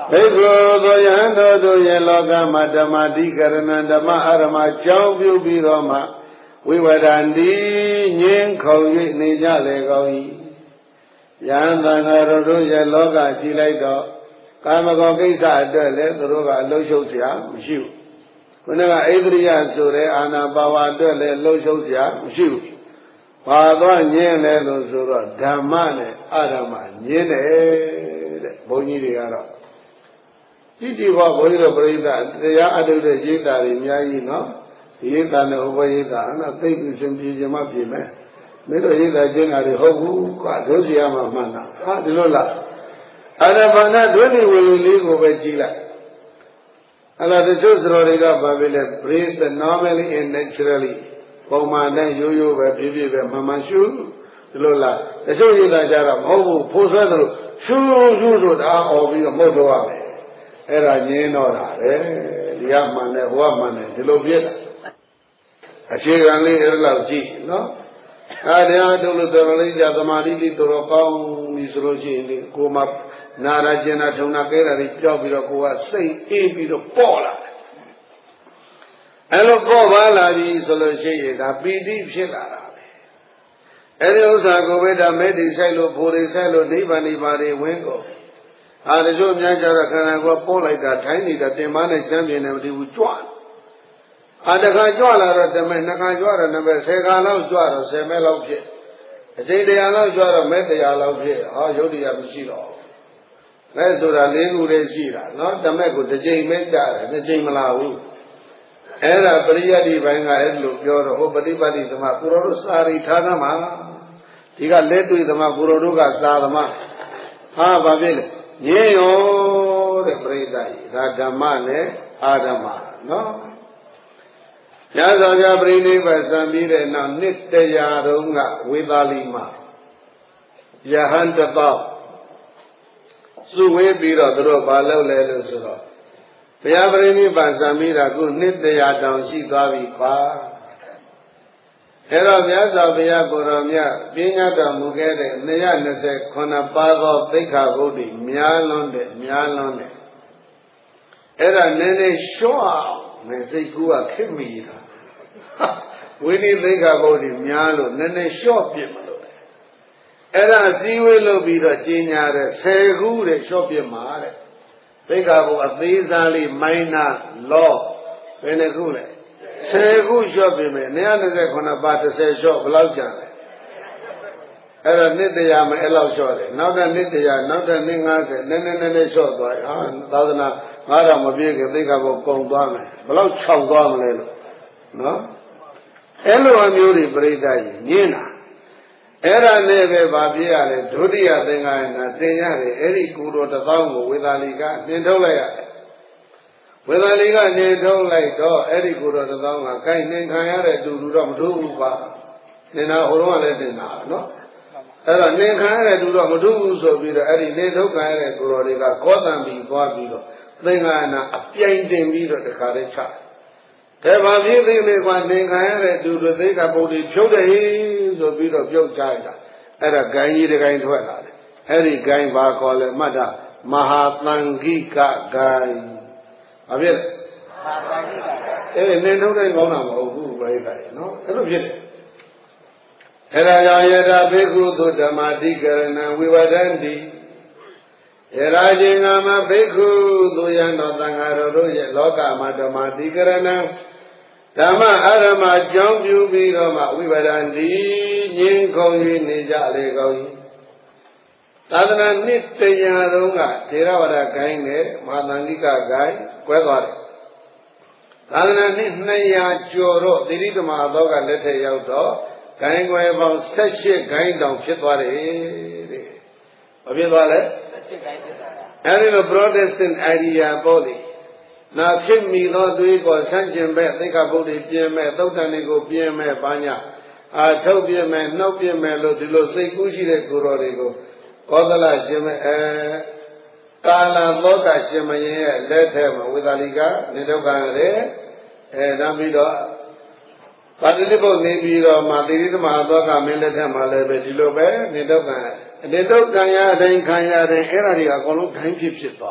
ဘိက္ခုသောယဟန်တော်တို့ရဲ့လောကမှာဓမ္မတိကရဏံဓမ္မအာရမကြောင်းပြုပြီးတော့မှဝိဝဒန္တိငင်းခုံ၍နေကြလေကောင်း၏ယဟန်သံဃာတို့ရဲ့လောကကြည့်လိုက်တော့ကာမဂုဏ်ကိစ္စအတွက်လည်းသူတို့ကအလုံးရှုပ်เสียမရှိဘူးခုနကဣန္ဒြိယဆိုတဲ့အာနာပါဝါအတွက်လည်းလုံးရှုပ်เสียမရှိဘူးဘာသွားညင်းလဲလို့ဆိုတော့ဓမ္မနဲ့အဓမ္မညင်းတယ်တဲ့ဘုန်းကြီးတွေကတော့ကြည့်ကြည့်ပါဘုန်းကြီးတို့ပြိဿတရားအထုတ်တဲ့ရိပ်သာတွေအများကြီးနော်ဒီရိပ်သာနဲ့ဥပရိပ်သာအဲ့ဒါသိပြီးစင်ပြေခြင်းမပြေမယ်မင်းတို့ရိပ်သာကျင့်တာတွေဟုတ်ဘူးကွာတို့စီရမှာမှန်တာဟာဒီလိုလားအာရဘာနာဒွိနိဝေလူလေးကိုပဲကြည့်လိုက်အဲ့ဒါတချို့စတော်တွေကဘာပဲလဲ breathe normally and naturally ပုံမှန်နဲ့ရိုးရိုးပဲပြည့်ပြည့်ပဲမှန်မှန်ရှုဒီလိုလားတချို့ရိပ်သာကြတော့မဟုတ်ဘူးဖိုးဆွဲသလိုရှုရှုဆိုတာအော်ပြီးတော့မဟုတ်တော့ရမယ်အဲ့ဒါညင်းတော့တာပဲဒီကမှန်တယ်ဟိုကမှန်တယ်ဒီလိုပြည့်တာအခြေခံလေးအဲ့လောက်ကြည့်နော်အဲ့ဒါတို့လို့တော်လေးကြသမာဓိလေးတော်တော်ကောင်းပြီဆိုလို့ရှိရင်ကိုမနာရကျင်နာထုံနာကဲတာတွေကြောက်ပြီးတော့ကိုကစိတ်အေးပြီးတော့ပေါ့လာတယ်အဲ့လိုပေါ့ပါလာပြီဆိုလို့ရှိရင်ဒါပီတိဖြစ်လာတာပဲအဲ့ဒီဥစ္စာကိုပဲဒါမဲတိဆိုင်လို့ဖိုတွေဆိုင်လို့နိဗ္ဗာန်နိဗ္ဗာန်တွေဝင်ကုန်အာတချို့များကြတော့ခန္ဓာကိုယ်ပို့လိုက်တာထိုင်းနေတာတင်မနဲ့ကျမ်းပြင်းနေမတည်ဘူးကြွအာတခါကြွလာတော့တမဲနှစ်ခါကြွတော့နမဲဆယ်ခါလောက်ကြွတော့ဆယ်မဲလောက်ဖြစ်အချိန်တရားလောက်ကြွတော့မဲတရားလောက်ဖြစ်ဟောယုတ်တရားမရှိတော့မဲဆိုတာလေးခုလေးရှိတာနော်တမဲကိုတစ်ချိန်မဲကြတယ်တစ်ချိန်မလာဘူးအဲ့ဒါပရိယတ်ဒီဘိုင်းကအဲ့လိုပြောတော့ဟိုပฏิပတ်တိသမကိုရောတို့စာရိထားသမှာဒီကလက်တွေ့သမကိုရောတို့ကစာသမာဟာဘာဖြစ်လဲညင်ရောတဲ့ပြိဿကြီးဒါဓမ္မနဲ့အာဓမ္မနော်ညဇောပြပြိနိဗ္ဗာန်စံပြီးတဲ့နောက်နှစ်တရာတုန်းကဝေသာလီမှာယဟန်တသောစုဝေးပြီးတော့သူတို့ဘာလုပ်လဲလို့ဆိုတော့ဘုရားပြိနိဗ္ဗာန်စံပြီးတာခုနှစ်တရာတောင်ရှိသွားပြီပါအဲ့တော့မြတ်စွာဘုရားကိုယ်တော်မြတ်ပညာတော်မူခဲ့တဲ့နှစ်ရာနှစ်ဆယ်ခုနှစ်ပါးသောသိက္ခာပုဒ်တွေများလွန်းတဲ့များလွန်းတဲ့အဲ့ဒါနည်းနည်းရှော့အောင်မယ်စိတ်ကူးကခက်မိတာဝိနည်းသိက္ခာပုဒ်တွေများလို့နည်းနည်းရှော့ပြစ်မလို့အဲ့ဒါစည်းဝေးလုပ်ပြီးတော့ကျင်ညာတဲ့ဆယ်ခုတဲ့ရှော့ပြစ်မှာတဲ့သိက္ခာပုဒ်အသေးစားလေးမိုင်းနာလောဘယ်နှခုလဲဆယ်ခုလျှော့ပြင်မယ်နှစ်ရာနှစ်ဆယ်ခုနှစ်ပါးတစ်ဆယ်လျှော့ဘယ်လောက်ကျန်လဲအဲ့တော့နှစ်တရာမအဲ့လောက်လျှော့တယ်နောက်တဲ့နှစ်တရာနောက်တဲ့နှစ်ငါးဆယ်နည်းနည်းနည်းနည်းလျှော့သွားဟာသာသနာငါးတော်မပြည့်ခင်သိက္ခာပုဒ်ကုန်သွားမယ်ဘယ်လောက်ခြောက်သွားမလဲလို့နော်အဲ့လိုအမျိုးတွေပြိဿကြီးညင်းတာအဲ့ဒါနဲ့ပဲဗာပြရလေဒုတိယသင်္ဃာယနာတင်ရတယ်အဲ့ဒီကူတော်တစ်သောင်းကိုဝေသာလီကနှင်ထုတ်လိုက်ရတယ်ဝေသာလီကနှင်ထုတ်လိုက်တော့အဲ့ဒီကူတော်တစ်သောင်းကကိုင်းနှင်ခံရတဲ့တူတူတော့မထူးဘူးပါနှင်တာဟိုတော့လည်းတင်တာနော်အဲ့တော့နှင်ခံရတဲ့တူတော့မထူးဘူးဆိုပြီးတော့အဲ့ဒီနှင်ထုတ်ခံရတဲ့ကူတော်တွေကကောသံပြီးသွားပြီးတော့သင်္ဃာယနာအပြိုင်တင်ပြီးတော့တခါတည်းချတယ်ဗာပြည့်သိလေးကနှင်ခံရတဲ့တူတူသိက္ခာပုဒ်တွေဖြုတ်တယ်ဆိုပြီးတော့ပြုတ်ချလိုက်တာအဲ့ဒါဂိုင်းကြီးတစ်ဂိုင်းထွက်လာတယ်အဲ့ဒီဂိုင်းဘာခေါ်လဲမှတ်တာမဟာသံဃိကဂိုင်းဘာဖြစ်လဲမဟာသံဃိကအဲ့ဒီနင်းထုတ်တဲ့ကောင်းတာမဟုတ်ဘူးပြိဿရေနော်အဲ့လိုဖြစ်တယ်အဲ့ဒါကြောင့်ယထာဘိက္ခုသုဓမ္မာတိကရဏံဝိဝဒန္တိယရာချင်းကမဘိက္ခုသူယံတော်သံဃာတော်တို့ရဲ့လောကမှာဓမ္မာတိကရဏံဓမ္မအာရမကြောင်းပြုပြီးတော့မှဝိပဒံဒီငင်းခုံ၍နေကြလေကောင်းသာသနာနှစ်တရာတုန်းကထေရဝါဒဂိုင်းနဲ့မဟာသန္တိကဂိုင်းကွဲသွားတယ်သာသနာနှစ်နှစ်ရာကျော်တော့သီရိဓမ္မသောကလက်ထက်ရောက်တော့ဂိုင်းကွယ်ပေါင်း၁၈ဂိုင်းတောင်ဖြစ်သွားတယ်တဲ့ဘာဖြစ်သွားလဲ၁၈ဂိုင်းဖြစ်သွားတာအဲဒီလို Protestant idea ပေါ်လေနာဖြစ်မိသောသွေးကိုဆန့်ကျင်ဘက်သိက္ခာပုဒ်တွေပြင်မဲ့သုတ်တန်တွေကိုပြင်မဲ့ဘာညာအာထုတ်ပြင်မဲ့နှုတ်ပြင်မဲ့လို့ဒီလိုစိတ်ကူးရှိတဲ့ကိုယ်တော်တွေကိုကောသလရှင်မအဲကာလသောကရှင်မင်းရဲ့လက်ထဲမှာဝေသာလီကနေဒုက္ခရတယ်အဲနောက်ပြီးတော့ပါဠိပုဒ်နေပြီးတော့မာသီရိသမသောကမင်းလက်ထက်မှာလည်းပဲဒီလိုပဲနေဒုက္ခနေဒုက္ခရတိုင်းခံရတိုင်းအဲ့ဒါတွေအကုန်လုံးဂိုင်းဖြစ်ဖြစ်သွား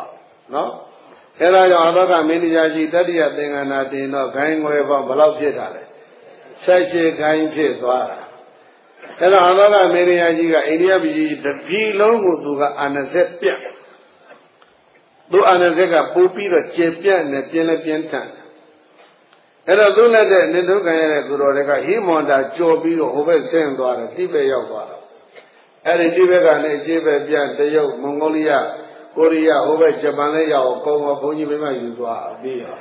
နော်အဲ့ဒါကြောင့်အသောကမင်းတရားရှိတတိယသင်္ကနာတင်တော့ခိုင်းငွေပေါင်းဘယ်လောက်ဖြစ်တာလဲဆက်ရှိခိုင်းဖြစ်သွားတာအဲ့တော့အသောကမင်းတရားရှိကအိန္ဒိယပြည်တပြည်လုံးကိုသူကအာဏာစက်ပြတ်သူအာဏာစက်ကပို့ပြီးတော့ကျေပြတ်နေပြင်းလဲပြင်းထန်အဲ့တော့သူလက်တဲ့နေတုခံရတဲ့သူတော်တွေကဟိမွန်တာကြော်ပြီးတော့ဟိုဘက်ဆင်းသွားတယ်တိဘက်ရောက်သွားတယ်အဲ့ဒီတိဘက်ကနေအရှေ့ဘက်ပြန်တရုတ်မွန်ဂိုလီးယားကိုရီးယားဟိုဘက်ဂျပန်လည်းရောက်အောင်ကောင်းကောင်းဘုန်းကြီးမိမယူသွားပြီးရော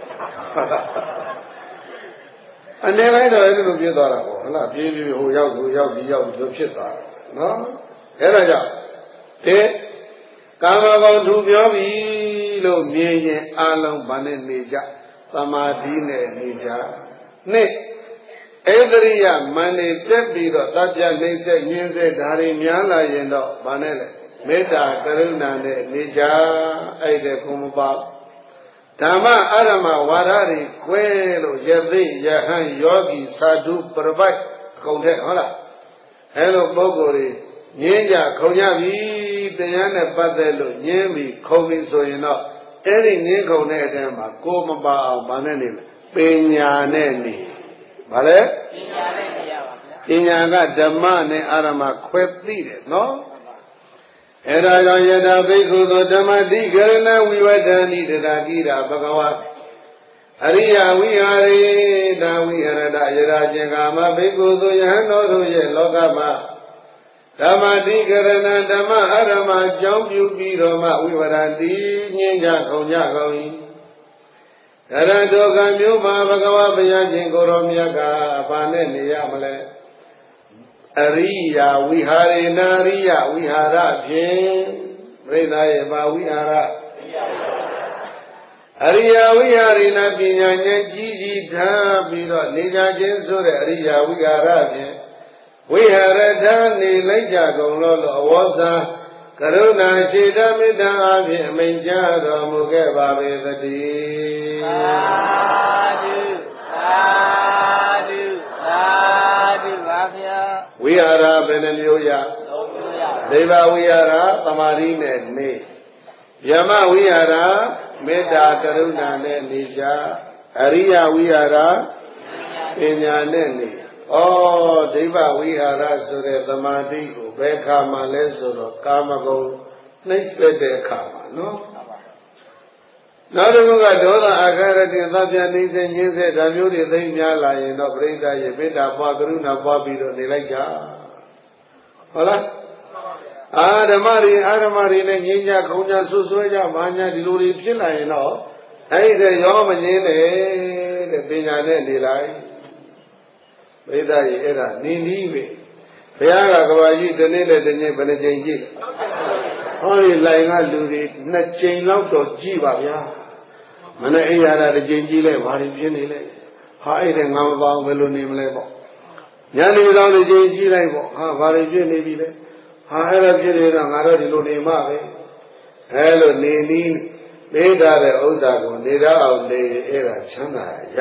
အနေလိုက်တော့အဲ့လိုဖြစ်သွားတာပေါ့ဟုတ်လားပြေးပြေးဟိုရောက်ဟိုရောက်ဒီရောက်ဒီလိုဖြစ်သွားတယ်နော်အဲ့ဒါကြောင့်ဒီကာမဂုဏ်သူပြောပြီလို့မြင်ရင်အလုံးဗာနဲ့နေကြသမာဓိနဲ့နေကြနှစ်ဧကရိယမန်နေတက်ပြီးတော့သဗ္ဗညိစေညင်းစေဒါတွေများလာရင်တော့ဗာနဲ့လေမေတ္တာကရုဏာနဲ့နေကြအဲ့ဒါကုမပါဓမ္မအရမဝါဒတွေခွဲလို့ယသိယဟန်ယောဂီသာဓုပရပိုက်အကုန်ထက်ဟုတ်လားအဲ့လိုပုဂ္ဂိုလ်တွေညင်းကြခုံကြပြီတရားနဲ့ပတ်သက်လို့ညင်းပြီးခုံပြီဆိုရင်တော့အဲ့ဒီညင်းခုံတဲ့အတန်းမှာကိုမပါအောင်ဗာနဲ့နေလဲပညာနဲ့နေဗါလဲပညာနဲ့နေရပါဗျာပညာကဓမ္မနဲ့အရမခွဲသိတယ်နော်အဲ့ဒါကြောင့်ယထာဘိက္ခုသောဓမ္မတိကရဏဝိဝဒဏိတရာကိရာဘဂဝါအရိယဝိဟာရေတဝိဟရတယရာကျင်ကာမဘိက္ခုသောယဟန်တော်တို့ရဲ့လောကမှာဓမ္မတိကရဏဓမ္မအရမကြောင်းပြုပြီးတော့မှဝိဝရတိညင်ကြခုံကြကုန်၏အရဟတောကမျိုးမှာဘဂဝါဘုရားရှင်ကိုရောမြတ်ကဘာနဲ့နေရမလဲအရိယဝိဟာရေနာရိယဝိဟာရဖြင့်ပြိဿရဲ့ဘာဝိဟာရအရိယဝိဟာရေနာပညာဉာဏ်ကြီးကြီးထားပြီးတော့နေကြခြင်းဆိုတဲ့အရိယဝိဟာရဖြင့်ဝိဟာရထနေလိုက်ကြကုန်လို့အဝေါစာကရုဏာရှိတမေတ္တာအဖြင့်အမိန့်ကြားတော်မူခဲ့ပါပေသတည်းသာဓုသာဓုသာဓုပါဗျာဝိဟာရဘယ်နှမျိုးရသုံးမျိုးရဒိဗ္ဗဝိဟာရသမာဓိနဲ့နေယမဝိဟာရမေတ္တာကရုဏာနဲ့နေကြအရိယဝိဟာရပညာနဲ့နေဩဒိဗ္ဗဝိဟာရဆိုတဲ့သမာဓိကိုဘယ်ခါမှလဲဆိုတော့ကာမဂုဏ်နှိမ့်သက်တဲ့အခါမှာနော်နောက်တစ်ခုကဒေါသအာဃာရတိသဗ္ဗညိစေညင်းစေဓာမျိုးတွေသိများလာရင်တော့ပြိဿရဲ့မေတ္တာပွားကရုဏာပွားပြီးတော့နေလိုက်ကြဟုတ်လားအာဓမ္မတွေအာဓမ္မတွေနဲ့ငြိမ်းချခုံချဆွဆွဲကြဘာညာဒီလိုတွေဖြစ်လာရင်တော့အဲ့ဒီရောမငြင်းလေတဲ့ပညာနဲ့နေလိုက်ပြိဿရဲ့အဲ့ဒါနေနည်းပဲဘုရားကကဘာကြီးဒီနေ့နဲ့ဒီနေ့ဘယ်နှကြိမ်ကြည့်ဟောဒီလိုင်ကလူတွေနှစ်ကြိမ်လောက်တော့ကြည့်ပါဗျာမနဲ့အိယာရတစ်ကြိမ်ကြည့်လိုက်ဘာတွေဖြစ်နေလဲဟာအဲ့ဒါငါမပေါအောင်ဘယ်လိုနေမလဲပေါ့ညနေဆောင်တစ်ကြိမ်ကြည့်လိုက်ပေါ့ဟာဘာတွေဖြစ်နေပြီလဲဟာအဲ့ဒါဖြစ်နေတော့ငါတို့ဒီလိုနေမှပဲအဲ့လိုနေနည်းပေးထားတဲ့ဥစ္စာကိုနေရအောင်နေအဲ့ဒါချမ်းသာရ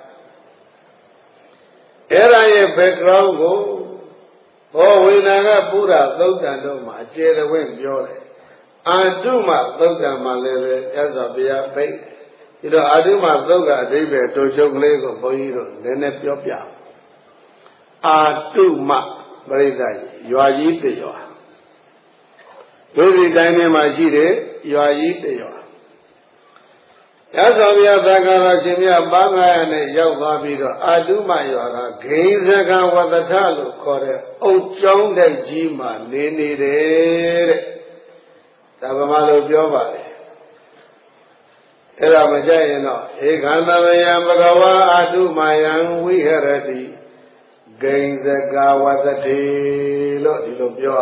အဲ့ဒါရဲ့ background ကိုဟောဝိနာကပုရသုတ်တန်တို့မှာအကျေတဝင့်ပြောတယ်အာတုမသုတ်တန်မှာလည်းပဲရသော်ဘုရားဖိတ်ဒီတော့အာတုမသုတ်ကအဓိပ္ပာယ်တူချုပ်ကလေးကိုဘုန်းကြီးတို့နည်းနည်းပြောပြအာတုမပရိသတ်ရွာကြီးတရွာဒုတိတိုင်းထဲမှာရှိတဲ့ရွာကြီးတရွာရသော်ဘုရားသံဃာတော်ရှင်မြတ်ပါးငါးရာနဲ့ရောက်သွားပြီးတော့အာတုမရွာကဂိဉ္စကဝတ္တထလို့ခေါ်တဲ့အုတ်ကျောင်းတိုက်ကြီးမှာနေနေတယ်တဲ့ဒါဗမာလိုပြောပါလေအဲ့ဒါမကြရင်တော့ဧကံသမယံဘဂဝါအာတုမယံဝိဟရတိဂိဉ္စကဝတ္တထေလို့ဒီလိုပြော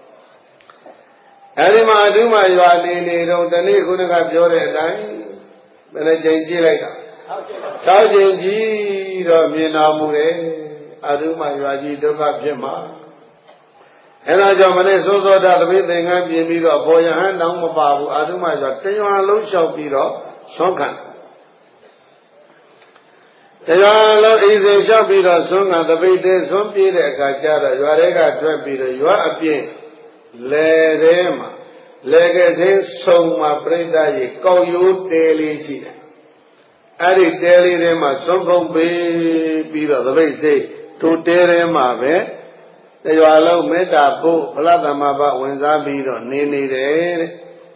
အဲ့ဒီမှာအာတုမရွာနေနေတော့တနေ့ခုနကပြောတဲ့အတိုင်းဘယ်နဲ့ချိန်ကြည့်လိုက်တာ၆ချိန်ကြည့်တော့မြင်တော်မူတယ်အာတုမရွာကြီးဒုက္ခဖြစ်မှာအဲဒါကြောင့်မနေ့စိုးစောတာသပိသင်္ကန်းပြင်ပြီးတော့ဘောယဟန်တောင်းမပါဘူးအာတုမရွာတရွာလုံးလျှောက်ပြီးတော့ဆွမ်းခံတရွာလုံးအိမ်စေလျှောက်ပြီးတော့ဆွမ်းခံသပိသေးဆွမ်းပြေးတဲ့အခါကျတော့ရွာတွေကထွက်ပြီးတော့ရွာအပြင်းလေထဲမှာလေကစင်းဆုံမှာပြိဿရေကောက်ရိုးတဲလေးရှိတယ်အဲ့ဒီတဲလေးထဲမှာသွန်းဖုံးပေးပြီးတော့သပိတ်စိတ်ထိုတဲထဲမှာပဲတရွာလုံးမေတ္တာပို့ဖလားသမဘဝင်စားပြီးတော့နေနေတယ်တဲ့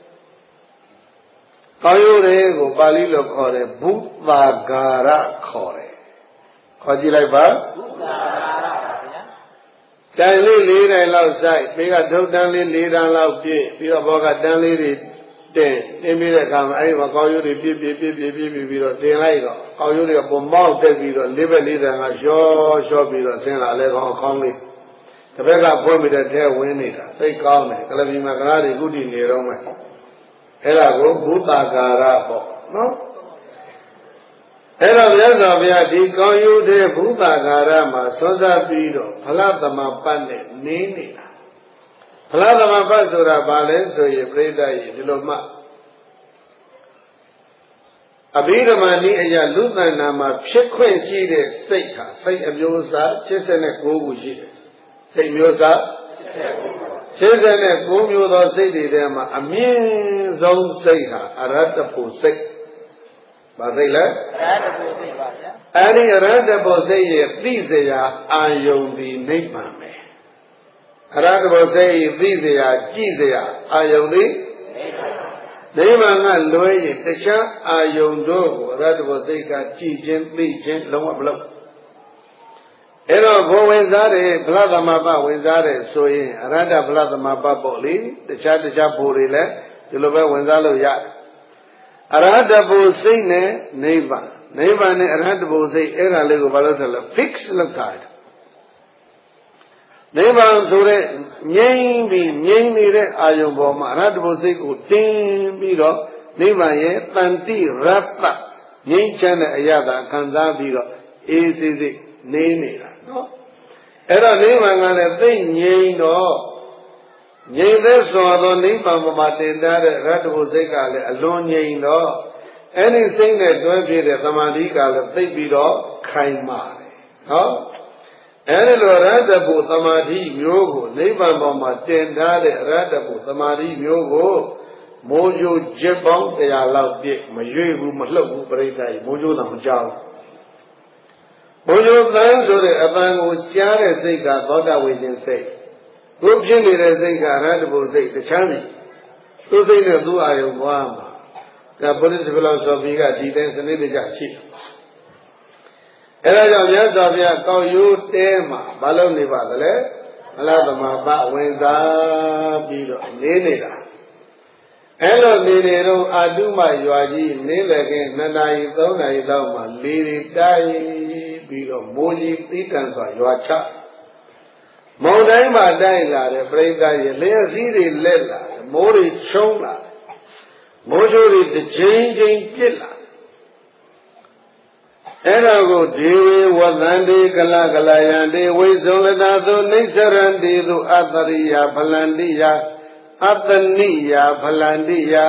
ကောက်ရိုးတွေကိုပါဠိလိုခေါ်တယ်ဘုသာဂါရခေါ်တယ်ခေါ်ကြည့်လိုက်ပါဘုသာဂါရပါဗျာတန်လေးလေးတိုင်လောက်ဆိုင်ပြီးကဒုတ်တန်းလေးလေးတန်းလောက်ပြည့်ပြီးတော့ဘောကတန်းလေးတွေတင်တင်ပြီးတဲ့အခါမှာအဲ့ဒီမှာကောက်ရိုးတွေပြည့်ပြည့်ပြည့်ပြည့်ပြည့်ပြီးတော့တင်လိုက်တော့ကောက်ရိုးတွေကပုံမောက်တက်ပြီးတော့လေးဘက်လေးတန်းကလျှောလျှောပြီးတော့ဆင်းလာလဲကောင်းအကောင်းလေးတစ်ဘက်ကဖွင့်ပြီးတဲ့ထဲဝင်နေတာသိကောင်းတယ်ကလပီမှာကလားတွေကုတီနေတော့မယ်အဲ့ဒါကိုဘုသာဂါရပေါ့နော်အဲ့တော့မြတ်စွာဘုရားဒီကောင်းရိုးတဲ့ဘုသာဂါရမှာဆွမ်းစားပြီးတော့ဖလားသမပတ်နဲ့နေနေတာဖလားသမပတ်ဆိုတာဘာလဲဆိုရင်ပြိဿရေဒီလိုမှအဘိဓမ္မာနည်းအရာလူတဏ္ဍာမှာဖြစ်ခွင့်ရှိတဲ့စိတ်ဟာစိတ်အမျိုးအစား၈၉ခုရှိတယ်စိတ်မျိုးစား၈၉မျိုးသောစိတ်တွေထဲမှာအမြင့်ဆုံးစိတ်ဟာအရဟတဖို့စိတ်ဘာစိတ်လဲအရဟတဖို့စိတ်ပါဗျာအဲ့ဒီအရဟတဖို့စိတ်ရဲ့သိစရာအာယုန်ဒီနိဗ္ဗာန်ပဲအရဟတဖို့စိတ်ရဲ့သိစရာကြည့်စရာအာယုန်ဒီနိဗ္ဗာန်နိဗ္ဗာန်ကလွဲရင်တခြားအာယုန်တို့ကိုအရဟတဖို့စိတ်ကကြည့်ခြင်းသိခြင်းလုံးဝမလုပ်အဲ့တော့ဘုံဝင်စားတယ်ဗလသမပဝင်စားတယ်ဆိုရင်အရဟတဗလသမပပေါ့လေတခြားတခြားဘိုလ်တွေလည်းဒီလိုပဲဝင်စားလို့ရတယ်အရဟတဘုစိတ်နဲ့နိဗ္ဗာန်နိဗ္ဗာန်နဲ့အရဟတဘုစိတ်အဲ့ဒါလေးကိုဘာလို့ထလဲ fix လုပ်တာနိဗ္ဗာန်ဆိုတဲ့ငြိမ့်ပြီးငြိမ့်နေတဲ့အာယုံပေါ်မှာအရဟတဘုစိတ်ကိုတင်းပြီးတော့နိဗ္ဗာန်ရဲ့တန်တိရတ္တငြိမ့်ချမ်းတဲ့အရာသာခံစားပြီးတော့အေးစေးစေးနေနေတာနော်အဲ့တော့နိဗ္ဗာန်ကလည်းသိငြိမ်တော့ငြိမ်သက်စွာသောနိဗ္ဗာန်မှာတင်ထားတဲ့ရတ္တဘုစိတ်ကလည်းအလွန်ငြိမ်တော့အဲ့ဒီစိတ်နဲ့တွဲပြည့်တဲ့သမာဓိကလည်းသိပြီးတော့ခိုင်မာတယ်နော်အဲ့ဒီလိုရတ္တဘုသမာဓိမျိုးကိုနိဗ္ဗာန်ပေါ်မှာတင်ထားတဲ့ရတ္တဘုသမာဓိမျိုးကိုမိုးကြိုကျက်ပေါင်းတရားလောက်ပြည့်မရွေ့ဘူးမလှုပ်ဘူးပြိဿကြီးမိုးကြိုးတော့မကြောက်ဘုရားသံဆိုတဲ့အပန်းကိုကြားတဲ့စိတ်ကသောတာဝိဉ္စိတ်ဘုဖြစ်နေတဲ့စိတ်ကရဟတဘုစိတ်တခြားစီသူစိတ်နဲ့သူ့အာယုံပွားမှာဒါ political philosophy ကဒီတဲ့စနစ်တကျရှိတယ်အဲဒါကြောင့်မြတ်စွာဘုရားကောက်ရိုးတဲမှာမလုပ်နေပါသလဲမလားသမဘဝင်စားပြီးတော့နေနေတာအဲ့လိုနေနေတော့အာတုမရွာကြီးနေလေခင်နှစ်နာရီသုံးနာရီလောက်မှလေတွေတိုက်ပြီးတော့မိုးကြီးသီးတန်စွာရွာချမုန်တိုင်းမှာတိုက်လာတဲ့ပြိဿရဲ့လျှက်စည်းတွေလက်လာမိုးတွေချုံလာမိုးချိုးတွေတစ်ချိန်ချိန်ပြစ်လာအဲ့ဒါကိုဒေဝေဝသန္တိကလကလယံတေဝိဇုံလတာသုနိစ္စရန္တိသုအတ္တရိယဖလန္တိယအတ္တနိယဖလန္တိယ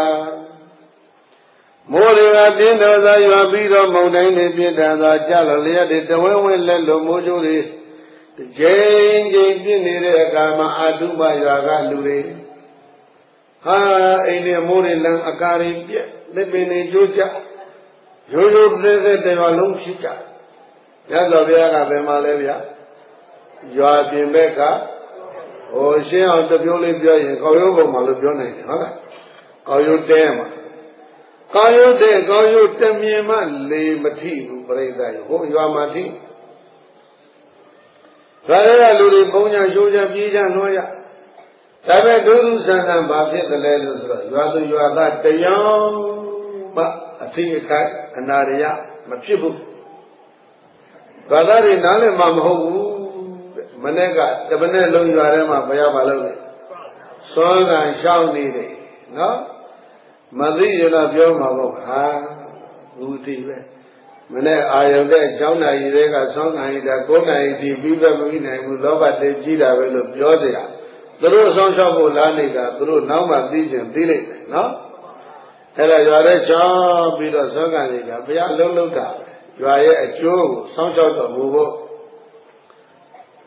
မိုးတွေကပြင်းတော်စွာရွာပြီးတော့မုန်တိုင်းတွေပြင်းထန်စွာကြလို့လျက်တွေတဝဲဝဲလက်လို့မိုးချိုးတွေတစ်ချိန်ချိန်ပြင်းနေတဲ့အခါမှာအာတုမရွာကလူတွေဟာအိမ်နဲ့မိုးတွေလမ်းအကာတွေပြက်လက်ပင်တွေကျိုးကျရိုးရိုးသေးသေးတယ်တော့လုံးဖြစ်ကြမြတ်စွာဘုရားကဘယ်မှာလဲဗျာရွာပြင်ဘက်ကဟိုရှင်းအောင်တပြောလေးပြောရင်ကောက်ရုပ်ပုံမှာလို့ပြောနိုင်တယ်ဟုတ်လားကောက်ရုပ်တဲမှာကောက်ရုပ်တဲကောက်ရုပ်တမြင်မှလေမထိဘူးပြိဿရဟိုရွာမှာထိဒါလည်းလူတွေပုံညာရှိုးချပြေးချလွှဲရဒါပေမဲ့ဒုသူဆန်းဆန်းဘာဖြစ်တယ်လဲလို့ဆိုတော့ရွာသူရွာသားတရားမှအထိအခိုက်အနာရယမဖြစ်ဘူးဘာသာတွေနားလည်မှာမဟုတ်ဘူးမနေ့ကတပနဲ့လုံးရွာထဲမှာဘယ်ရောက်ပါလို့လဲစောကံရှောင်းနေတယ်နော်မသိရတော့ပြောမှာပေါ့ဟာဘူးတိပဲမနေ့အာယုန်တဲ့ကျောင်းနိုင်ကြီးတွေကစောကံကြီးတာကိုယ်နိုင်ကြီးပြီးပဲမပြီးနိုင်ဘူးလောဘတည်းကြီးတာပဲလို့ပြောเสียသူတို့ဆောင်းလျှောက်ဖို့လားနေတာသူတို့နောက်မှသိချင်သိလိမ့်မယ်နော်အဲ့ဒါရွာထဲချောင်းပြီးတော့စောကံကြီးကဘုရားလုံးလုံးတာရွာရဲ့အကျိုးကိုစောင်းလျှောက်တော်မူဖို့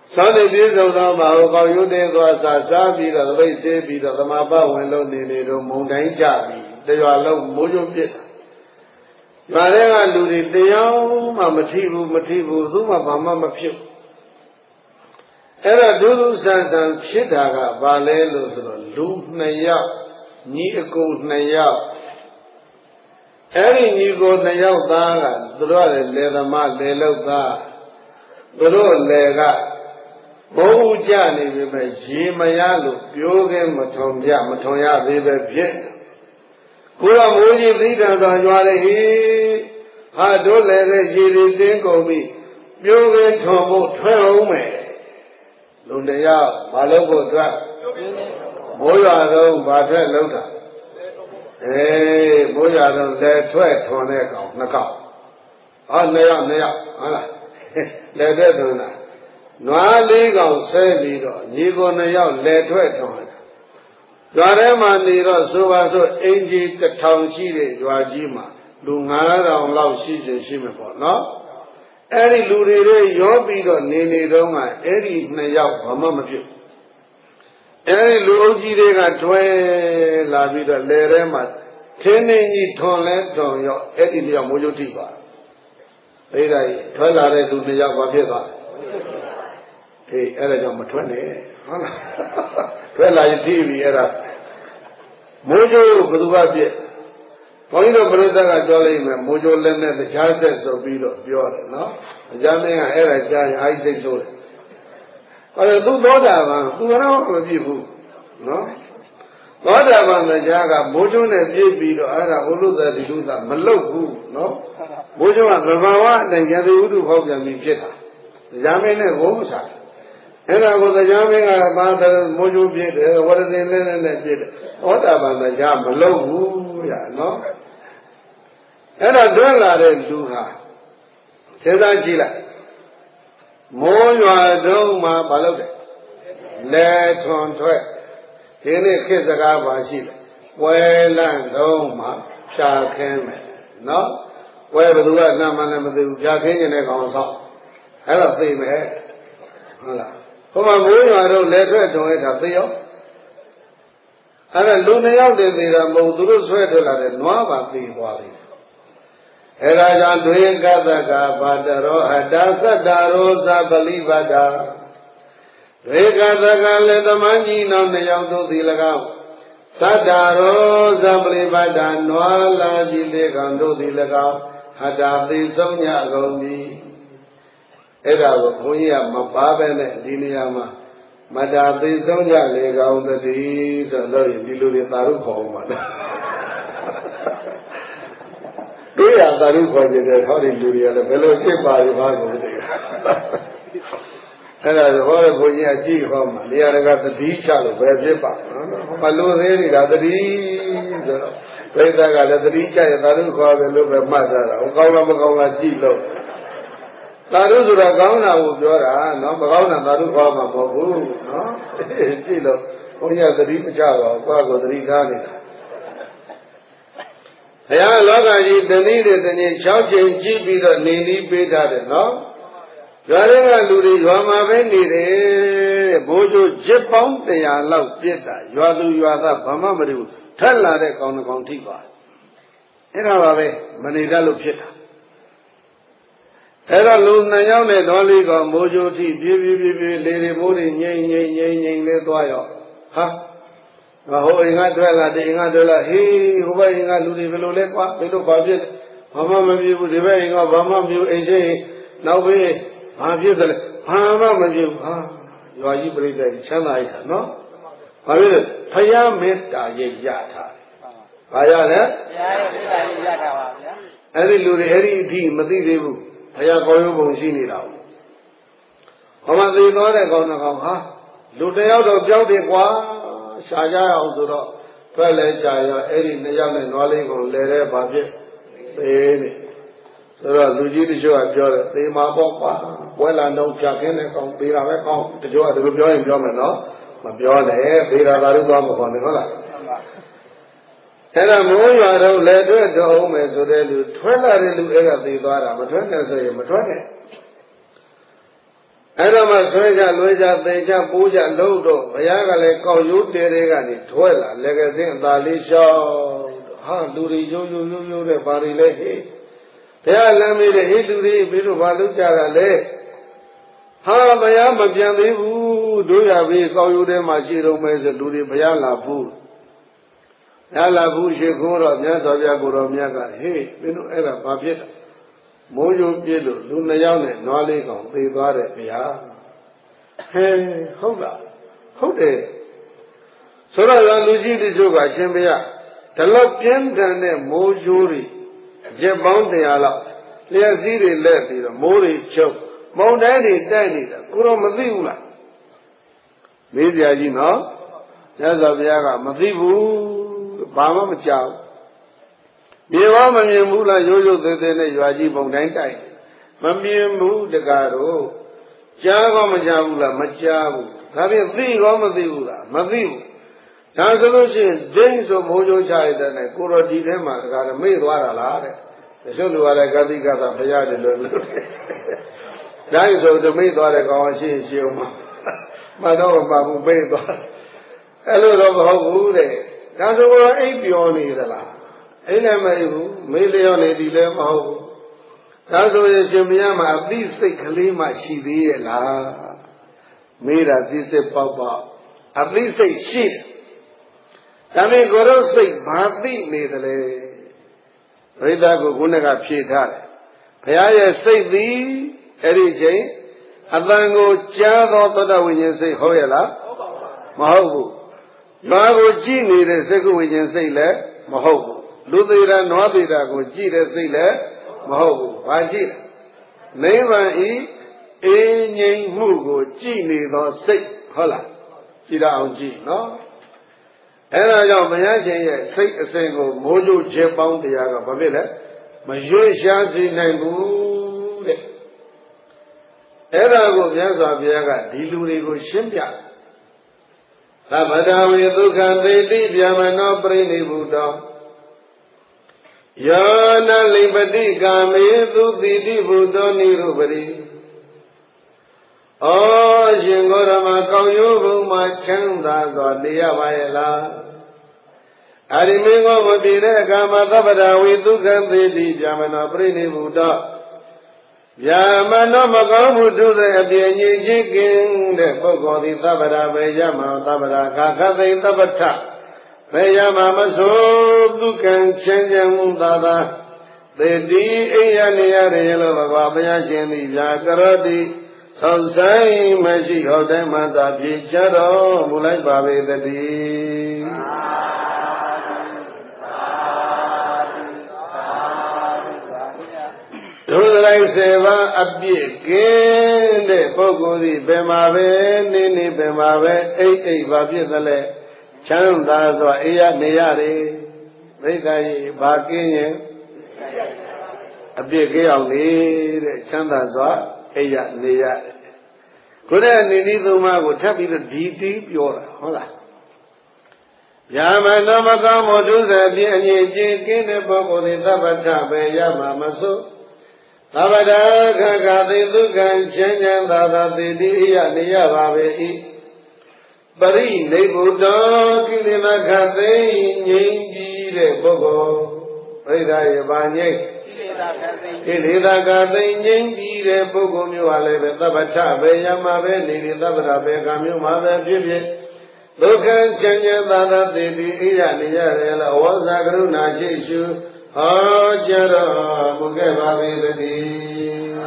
သောတိပြေဆုံးသောမဟုတ်ကောင်းရုပ်တဲ့သွားစားစားပြီးတော့သပိတ်သေးပြီးတော့သမာပတ်ဝင်လို့နေနေတော့မုံတိုင်းကြပြီတရွာလုံးမိုးကြိုးပြစ်ရွာထဲကလူတွေတရားမှမထိဘူးမထိဘူးသူမှဘာမှမဖြစ်အဲ့တော့ဒုလူဆန်းဆန်းဖြစ်တာကဘာလဲလို့ဆိုတော့လူနှစ်ယောက်ညီအကိုနှစ်ယောက်အဲ့ဒီညီကိုနှစ်ယောက်သားကသူတို့ကလေသမားလေလောက်သားသူတို့လေကဘုံကြနေပြီပဲရေမရလို့ပြိုးကင်းမထုံပြမထုံရသေးပဲဖြစ်ကိုယ်ကမိုးကြီးသိတံတော်ကြွားလေဟိဟာတို့လည်းတဲ့ရေတွေတင်းကုန်ပြီပြိုးကင်းထုံဖို့ထွက်အောင်မယ်လူတယောက်မလုပ်ဖို့အတွက်မိုးရွာတော့ဘာထွက်လောက်တာအေးမိုးရွာတော့လက်ထွက်ထွန်တဲ့ကောင်နှစ်ကောင်ဟောနှစ်ယောက်နှစ်ယောက်ဟုတ်လားလက်ထွက်ထွန်တာနွားလေးကောင်ဆဲပြီးတော့ညီကိုနှစ်ယောက်လက်ထွက်ထွန်တာရွာထဲမှာနေတော့ဆိုပါဆိုအင်ကြီးတစ်ထောင်ရှိတဲ့ရွာကြီးမှာလူငါးထောင်လောက်ရှိချင်ရှိမှာပေါ့နော်အဲ့ဒီလူတွေတွေရောပြီးတော့နေနေတော့မှအဲ့ဒီနှစ်ယောက်ဘာမှမဖြစ်အဲ့ဒီလူအုပ်ကြီးတွေကတွဲလာပြီးတော့လေထဲမှာထင်းနေကြီးထွန်လဲထွန်ရောအဲ့ဒီနှစ်ယောက်မိုးကြိုးထိပါသိတာကြီးထွဲလာတဲ့လူနှစ်ယောက်ဘာဖြစ်သွားအေးအဲ့ဒါကြောင့်မထွဲနဲ့ဟုတ်လားထွဲလာရင်ထိပြီအဲ့ဒါမိုးကြိုးဘယ်သူကပြည့်ဘုန်းကြီးတို့ပြိဿကပြောလိုက်မယ်မိုးကြိုးလက်နဲ့တရားဆက်ဆိုပြီးတော့ပြောတယ်နော်အကြမ်းမင်းကအဲ့ဒါကြားရင်အိုက်စိတ်ဆိုးတယ်အဲ့ဒါသူသောတာပန်သူကတော့မပြည့်ဘူးနော်သောတာပန်တရားကမိုးကြိုးနဲ့ပြည့်ပြီးတော့အဲ့ဒါဥလုသတိလူသမလုတ်ဘူးနော်မိုးကြိုးကသဘာဝအတိုင်းယတိဥဒ္ဓဖောက်ပြန်ပြီးဖြစ်တာတရားမင်းနဲ့ကိုမစားအဲ့ဒါကိုတရားမင်းကဘာသာမိုးကြိုးပြည့်တယ်ဝရဇင်လေးနဲ့ပြည့်တယ်သောတာပန်တရားမလုတ်ဘူးရနော်အဲ့တော့တွန်းလာတဲ့လူဟာစဉ်းစားကြည့်လိုက်မိုးရွာတုံးမှာမလုပ်တယ်လဲထွန်ထွက်ဒီနေ့ခေတ်စကားပါရှိတယ်ပွဲလန့်တုံးမှာဖြာခင်းမယ်နော်ပွဲဘယ်သူကနာမလည်းမသိဘူးဖြာခင်းနေတဲ့ကောင်ဆောက်အဲ့တော့သိမယ်ဟုတ်လားဘုမမိုးရွာတုံးလဲထွက်ထွန်ရတာသိရောအဲ့ဒါလူနှစ်ယောက်တည်းသေးတာမဟုတ်သူတို့ဆွဲထွက်လာတဲ့နွားပါသိသွားပြီအဲ့ဒါကြောင့်ဒွေကသကဘာတရောအတ္တသတ္တရောသပလိပတ္တာဒွေကသကလည်းသမန်းကြီးနောက်နှစ်ယောက်တို့သည်၎င်းသတ္တရောသပလိပတ္တာနွားလာကြီးလေးကောင်တို့သည်၎င်းအတ္တသိဆုံးညကုန်ပြီအဲ့ဒါကိုဘုန်းကြီးကမပါပဲနဲ့ဒီနေရာမှာမတ္တသိဆုံးညလေကောင်တည်းဆိုတော့ဒီလိုတွေသာရုခေါ်အောင်ပါလားတို့ရသာရုခေါ်ကြတယ်ဟောဒီလူတွေကလည်းဘယ်လိုရှင်းပါလိမ့်မှာကိုသိတယ်အဲ့ဒါဟောတဲ့ဘုန်းကြီးအကြည့်ဟောမှာနေရာတကာသတိချလို့ပဲဖြစ်ပါနော်မလို့သေးနေတာသတိဆိုတော့ပြိဿကလည်းသတိချရသာရုခေါ်တယ်လို့ပဲမှတ်ထားတာဟောကောင်းလားမကောင်းလားကြည့်လို့သာရုဆိုတာကောင်းတာကိုပြောတာနော်မကောင်းတာသာရုခေါ်မှာမဟုတ်ဘူးနော်ကြည့်လို့ဘုန်းကြီးကသတိမချပါဘူးကိုယ့်ကိုသတိထားနေတာဘုရားလောကကြီးတနည်းနဲ့တနည်း၆ချိန်ကြည့်ပြီးတော့နေနည်းပေးထားတယ်နော်ရွာတွေကလူတွေရွာမှာပဲနေတယ်ဘိုးကျိုးဂျစ်ပေါင်းတရားလောက်ပြစ်တာရွာသူရွာသားဘာမှမလုပ်ဘူးထက်လာတဲ့ကောင်းတစ်ကောင်ထိပါအဲ့ဒါပါပဲမနေတတ်လို့ဖြစ်တာအဲ့တော့လူနှစ်ယောက်နဲ့ဒေါ်လေးကောင်မိုးကြိုးထိပြေးပြေးပြေးပြေးလေတွေမိုးတွေငိမ့်ငိမ့်ငိမ့်ငိမ့်လေးသွားရောဟာဟိုအိမ်ကတွေ့လာဒီအိမ်ကတွေ့လာဟေးဟိုဘက်အိမ်ကလူတွေဘယ်လိုလဲကွာဘယ်လိုဘာဖြစ်ဘာမှမဖြစ်ဘူးဒီဘက်အိမ်ကဘာမှမဖြစ်ဘူးအိမ်ရှိနောက်ဘေးဘာဖြစ်သလဲဘာမှမဖြစ်ဘူးဟာရွာကြီးပြိတ္တချမ်းသာရတာနော်ဘာဖြစ်လဲဖယားမေတ္တာရိပ်ရထားဘာရလဲဖယားရဲ့မေတ္တာရိပ်ရထားပါဗျာအဲ့ဒီလူတွေအဲ့ဒီအထိမသိသေးဘူးဖယားကောင်းရုံပုံရှိနေတာဟောမသိသွားတဲ့ကောင်းတဲ့ကောင်ဟာလူတယောက်တော့ကြောက်တယ်ကွာရှာကြအောင်ဆိုတော့ထွက်လဲကြာရောအဲ့ဒီနှစ်ယောက်နဲ့နွားလေးကိုလဲတဲ့ဘာဖြစ်သေးနေဆိုတော့လူကြီးတချို့ကပြောတယ်သေမှာပေါ့ကွာပွဲလာတော့ဖြတ်ခင်းတဲ့ကောင်သေးတာပဲကောင်းတချို့ကဒီလိုပြောရင်ပြောမယ်နော်မပြောနဲ့သေတာသာလို့သွားမှာပေါ့ဟုတ်လားအဲ့ဒါမိုးရွာတော့လဲတွေ့တော့အောင်မယ်ဆိုတဲ့လူထွက်လာတဲ့လူအဲ့ဒါသေသွားတာမထွက်နဲ့ဆိုရင်မထွက်နဲ့အဲ့တော့မှဆွဲကြလွှဲကြသေကြပိုးကြလို့တော့ဘုရားကလည်းကောက်ရိုးတဲတဲကနေထွက်လာလက်ကစင်းအသာလေးလျှောက်ဟာလူတွေရိုးရိုးရိုးရိုးတဲ့ဘာတွေလဲဟေးဘုရားလမ်းမေးတဲ့ဟေးလူတွေပြီးတော့ဘာလုပ်ကြတာလဲဟာဘုရားမပြန်သေးဘူးတို့ရပြီကောက်ရိုးထဲမှာရှိတော့မဲဆိုလူတွေဘုရားလာဘူးဘုရားလာဘူးရှိခိုးတော့မြတ်စွာဘုရားကိုတော်မြတ်ကဟေးမင်းတို့အဲ့ဒါဘာဖြစ်တာမိုးရိုးပြည့်လို့လူနှစ်ယောက်နဲ့နွားလေးကောင်သေသွားတယ်ဗျာဟဲဟုတ်လားဟုတ်တယ်ဆိုတော့လူကြီးတချို့ကရှင်ဘုရားဒီလောက်ပြင်းထန်တဲ့မိုးရိုးတွေရက်ပေါင်းတရားလောက်လျှက်စီးတွေလက်ပြီးတော့မိုးတွေချုပ်မုန်တိုင်းတွေတိုက်နေတာကိုတော့မသိဘူးလားမေးစရာကြီးနော်မြတ်စွာဘုရားကမသိဘူးဘာမှမကြောက်မြေဝမမြင်ဘူးလားရိုးရိုးသေးသေးနဲ့ရွာကြီးပုံတိုင်းတိုက်မမြင်ဘူးတကားတော့ကြားကောမကြားဘူးလားမကြားဘူးဒါဖြင့်သိကောမသိဘူးလားမသိဘူးဒါဆိုလို့ရှိရင်ဒိန်းဆိုမိုးကြိုးချရတဲ့နဲ့ကိုရောဒီထဲမှာတကားတော့မေ့သွားတာလားတဲ့တချို့လူကလည်းကတိကသာဘုရားတယ်လို့လုပ်တယ်ဒါဆိုတမေ့သွားတဲ့ကောင်ရှိရှိအောင်မတော့မဘူးမေ့သွားအဲ့လိုတော့မဟုတ်ဘူးတဲ့ဒါဆိုတော့အိပ်ပျော်နေသလားအဲ့လည်းမဟုတ်ဘူးမေးလျော့နေသည်လည်းမဟုတ်ဘူးဒါဆိုရင်ရှင်မရမှာအသိစိတ်ကလေးမှရှိသေးရဲ့လားမေးတာသိစိတ်ပေါက်ပေါက်အသိစိတ်ရှိဒါပေမဲ့ကိုယ်တို့စိတ်ဘာသိနေသလဲပရိသတ်ကိုခုနကဖြေထားတယ်ဘုရားရဲ့စိတ်သည်အဲ့ဒီချိန်အတန်ကိုကြားသောသောတဝိညာဉ်စိတ်ဟုတ်ရဲ့လားမဟုတ်ဘူးနွားကိုကြည့်နေတဲ့စက္ကဝိညာဉ်စိတ်လည်းမဟုတ်ဘူးလူသေးတာနွားသေးတာကိုကြည့်တဲ့စိတ်လည်းမဟုတ်ဘူးဘာကြည့်လဲနိဗ္ဗာန်ဤအေးငြိမ်မှုကိုကြည့်နေသောစိတ်ဟုတ်လားကြည့်ရအောင်ကြည့်နော်အဲ့ဒါကြောင့်ဘုရားရှင်ရဲ့စိတ်အစဉ်ကိုမိုးကြိုးချက်ပေါင်းတရားကဘာဖြစ်လဲမရွေ့ရှားစေနိုင်ဘူးတဲ့အဲ့ဒါကိုမြတ်စွာဘုရားကဒီလူတွေကိုရှင်းပြသဗ္ဗဒဝေဒုက္ခသေတိဗျာမနောပရိနိဗ္ဗုတောယောနလိပတိကာမေသူတိတိဘုဒ္ဓနိရုပရိဩရှင်ဂေါရမကောင်းရိုးဘုံမှာချမ်းသာစွာနေရပါရဲ့လားအာရိမေငောမပြေတဲ့အခါမှာသဗ္ဗဒဝေဒုက္ခသေတိဗျာမနောပရိနိဗ္ဗုတောဗျာမနောမကောင်းမှုတို့တဲ့အပြည့်ကြီးချင်းကင်းတဲ့ပုဂ္ဂိုလ်သည်သဗ္ဗရာဘေယမသဗ္ဗရာခါခသိသဗ္ဗထဘေယမမဆိုဒုက္ခံချမ်းချမ်းမှုသာသာသေတိအိယနေရရေလို့ဘုရားရှင်သည်ဗျာကရောတိဆောင်းဆိုင်မရှိဟောတိုင်းမှသာပြေကြတော်မူလိုက်ပါပေတည်းဒုစရိုက်စေပါအပြစ်ကင်းတဲ့ပုဂ္ဂိုလ်သည်ဘယ်မှာပဲနေနေဘယ်မှာပဲအိတ်အိတ်ဘာဖြစ်သလဲချမ်းသာစွာအေးရနေရတယ်မိစ္ဆာကြီးဘာကင်းရင်အပြစ်ကင်းအောင်နေတဲ့ချမ်းသာစွာအိတ်ရနေရတယ်ကိုယ်နဲ့နေနည်းသုံးပါးကိုထပ်ပြီးတော့ဒီတီးပြောတာဟုတ်လားဗျာမနောမကောင်းမှုဒုစရိုက်ပြည့်အငြိအကျေးကင်းတဲ့ပုဂ္ဂိုလ်သည်သဗ္ဗထပဲရမှာမဆိုသဗ္ဗဒါခခသေဒုက္ခံချမ်းချမ်းသာသာသေတိအိယနေရပါပဲဤပရိနိဗ္ဗုတောကိလေသာခသိငြိမ်းပြီးတဲ့ပုဂ္ဂိုလ်ပရိဒါယဘာငြိမ်းကိလေသာခသိငြိမ်းပြီးတဲ့ပုဂ္ဂိုလ်မျိုးဟာလည်းပဲသဗ္ဗထပဲရမှာပဲနေဒီသဗ္ဗရာပဲကမျိုးမှာပဲဖြစ်ဖြစ်ဒုက္ခချမ်းချမ်းသာသာသေတိအိယနေရတယ်လားဝေါဇာကရုဏာရှိရှုဟောကြားတော်မူခဲ့ပါပေသတည်း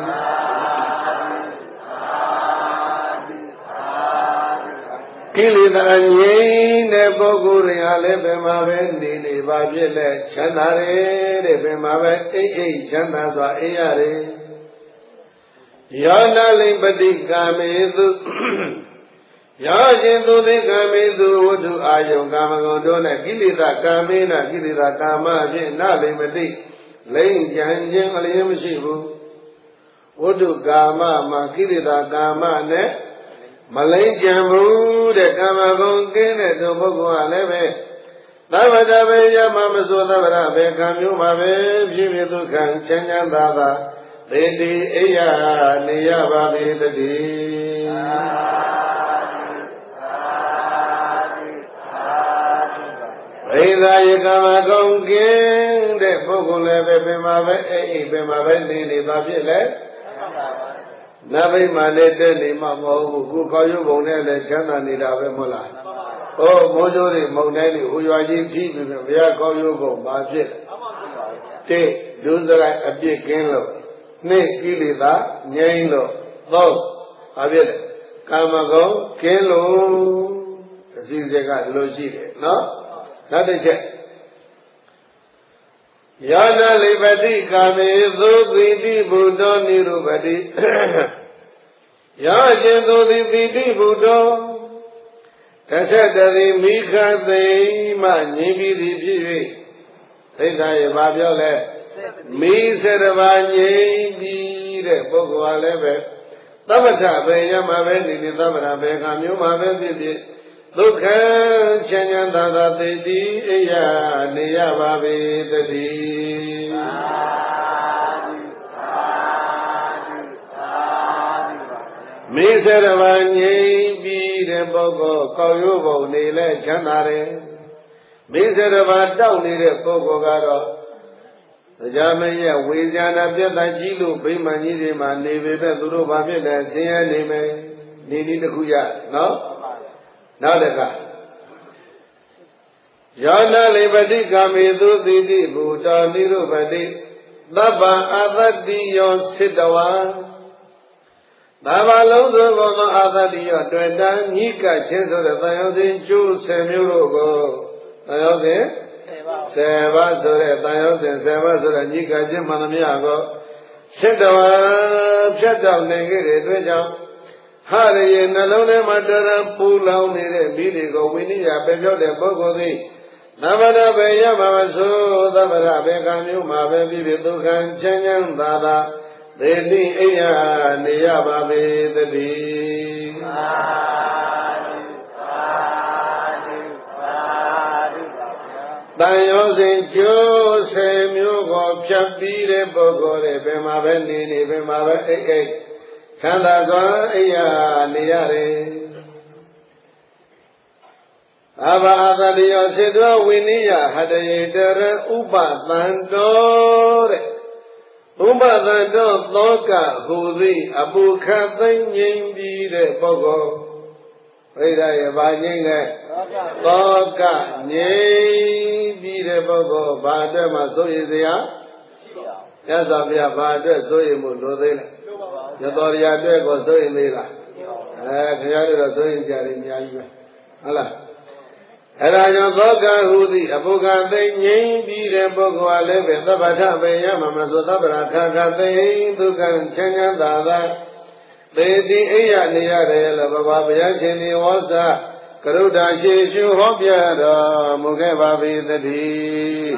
ကိလေသာငြိမ်းတဲ့ပုဂ္ဂိုလ်တွေဟာလည်းဘယ်မှာပဲနေနေပါဖြစ်လဲချမ်းသာတယ်တဲ့ဘယ်မှာပဲအိတ်အိတ်ချမ်းသာစွာအေးရတယ်ယောနလိပတိကာမေသူယောရှင်သူသိကာမေသူဝတ္ထုအာယုံကာမဂုဏ်တို့နဲ့ကိလေသာကာမေနကိလေသာကာမအဖြစ်နလိမတိလိမ့်ကြံခြင်းအလျင်းမရှိဘူးဝတ္ထုကာမမှာကိလေသာကာမနဲ့မလိမ့်ကြံဘူးတဲ့ကာမဂုဏ်ကင်းတဲ့သူပုဂ္ဂိုလ်ကလည်းပဲသဗ္ဗတဘေယမမဆိုသဗ္ဗရဘေခံမျိုးမှာပဲဖြစ်ဖြစ်ဒုက္ခချမ်းချမ်းသာသာသေတိအိယနေရပါလေတည်းဘိသာယကမကုံကင်းတဲ့ပုဂ္ဂိုလ်လည်းပဲပင်မှာပဲအဲ့အိပင်မှာပဲနေနေပါဖြစ်လေနဗိမာန်နဲ့တက်နေမှမဟုတ်ဘူးခုကောက်ရုပ်ပုံနဲ့လည်းချမ်းသာနေတာပဲမဟုတ်လားဟောမိုးကြိုးတွေမုန်တိုင်းတွေဟိုရွာကြီးပြီးပြီဘုရားကောက်ရုပ်ပုံပါဖြစ်တဲ့ဒုစရိုက်အပြစ်ကင်းလို့နှစ်ကိလေသာငြိမ်းလို့သုံးပါဖြစ်တယ်ကာမဂုဏ်ကင်းလို့အစီအစဉ်ကဒီလိုရှိတယ်နော်နောက်တစ်ချက်ယောနလိပတိကာမေသုပိတိဘုဒ္ဓနိရုပတိယောကျင်သုတိပိတိဘုဒ္ဓတဆက်တည်းမိခသိမှငြိပြီးသည်ဖြစ်၍သိက္ခာရဲ့ဘာပြောလဲမိစေတဘာငြိပြီးတဲ့ပုဂ္ဂိုလ်ဟာလည်းပဲသမထပဲရမှာပဲဒီနေ့သမထပဲကမျိုးမှာပဲဖြစ်ဖြစ်ဒုက္ခချမ်းချမ်းသာသာသိတိအိယာနေရပါပေသတည်းမိစ္ဆရဝငြိမ်းပြီးတဲ့ပုဂ္ဂိုလ်ကောက်ရိုးပုံနေလဲချမ်းသာတယ်မိစ္ဆရဝတောက်နေတဲ့ပုဂ္ဂိုလ်ကတော့တရားမရဝေဇာနာပြတ်တကြီးလို့ဗိမာန်ကြီးတွေမှာနေပေမဲ့သူတို့ဘာဖြစ်လဲဆင်းရဲနေမယ်နေနည်းတစ်ခုရနော်နောက်တစ်ခါယောနလိပတိကာမေသုတိတိဘုဒ္ဓနိရုပတိသဗ္ဗအာသတိယောစိတဝါသဗ္ဗလုံးစုံသောအာသတိယောတွေ့တန်ညိကချင်းဆိုတဲ့သံယောစဉ်ကျိုးဆယ်မျိုးတို့ကိုသံယောစဉ်ဆယ်ပါးဆိုတဲ့သံယောစဉ်ဆယ်ပါးဆိုတဲ့ညိကချင်းမှန်သမျှကိုစိတဝါဖြတ်တောက်နေကြတဲ့အတွက်ကြောင့်ဟာရရဲ့နှလုံးထဲမှာတရံပူလောင်နေတဲ့မိတွေကိုဝိနည်းရပဲပြောတဲ့ပုဂ္ဂိုလ်သည်သမဏဘေယမမဆိုသမဏဘေကံမျိုးမှာပဲပြီးပြီးဒုက္ခချမ်းချမ်းသာသာသေတိအိယာနေရပါပေသတည်းသာဓုသာဓုသာဓုတန်ရောစဉ်ကျိုးဆယ်မျိုးကိုဖြတ်ပြီးတဲ့ပုဂ္ဂိုလ်တွေဘယ်မှာပဲနေနေဘယ်မှာပဲအိတ်အိတ်ချမ်းသာစွာအိယာနေရတယ်အဘာသတိယောစေတောဝိနိယဟတယေတရဥပသန္တောတဲ့ဥပသန္တောသောကဟူသည်အပုခသိမ့်ငြိမ်ပြီးတဲ့ပုဂ္ဂိုလ်ပြိဿရဲ့ဘာငြိမ်လဲသောကငြိမ်ပြီးတဲ့ပုဂ္ဂိုလ်ဘာအတွက်မှစိုးရိမ်စရာမြတ်စွာဘုရားဘာအတွက်စိုးရိမ်မှုလိုသေးလဲရတော်ရအတွက်ကိုစိုးရိမ်သေးလားအဲခင်ဗျားတို့တော့စိုးရိမ်ကြတယ်အများကြီးပဲဟုတ်လားအဲ့ဒါကြောင့်သောကဟူသည်အပုခသိငြိမ်ပြီးတဲ့ပုဂ္ဂိုလ်ဟာလည်းပဲသဗ္ဗထဘေယမမဆိုသဗ္ဗရာခခသိဒုက္ခချမ်းချမ်းသာသာသေတိအိယနေရတယ်လို့ဘုရားဘုရားရှင်ဒီဝါစာကရုဏာရှိရှုဟောပြတော်မူခဲ့ပါပေသတည်း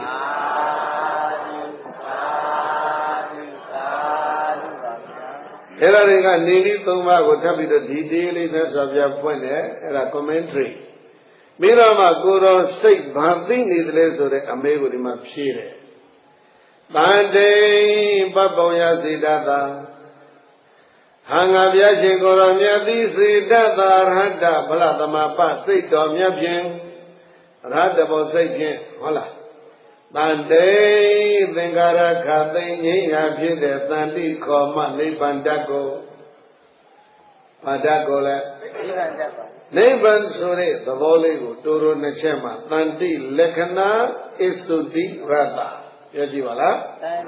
အဲ့ဒါတွေကနေနည်းသုံးပါးကိုထပ်ပြီးတော့ဒီတေးလေးနဲ့ဆိုပြဖွင့်တယ်အဲ့ဒါ commentary ပြီးတော့မှကိုယ်တော်စိတ်ဘာသိနေသလဲဆိုတဲ့အမေးကိုဒီမှာဖြေတယ်တန်တိပပ္ပောယစေတသာဟံငါပြရှင်ကိုယ်တော်မြတ်သည်စေတသာရဟတဗလသမပစိတ်တော်မြတ်ဖြင့်ရဟတဘောစိတ်ဖြင့်ဟုတ်လားတန်တိသင်္ကာရခသိငြိမ်းရာဖြစ်တဲ့တန်တိခေါ်မှနိဗ္ဗာန်တတ်ကိုဘာတတ်ကိုလဲနိဗ္ဗာန်ဆိုတဲ့သဘောလေးကိုတိုးတိုးနှစ်ချက်မှာတန်တိလက္ခဏာအစ္စုတိရတ္တပြောကြည့်ပါလား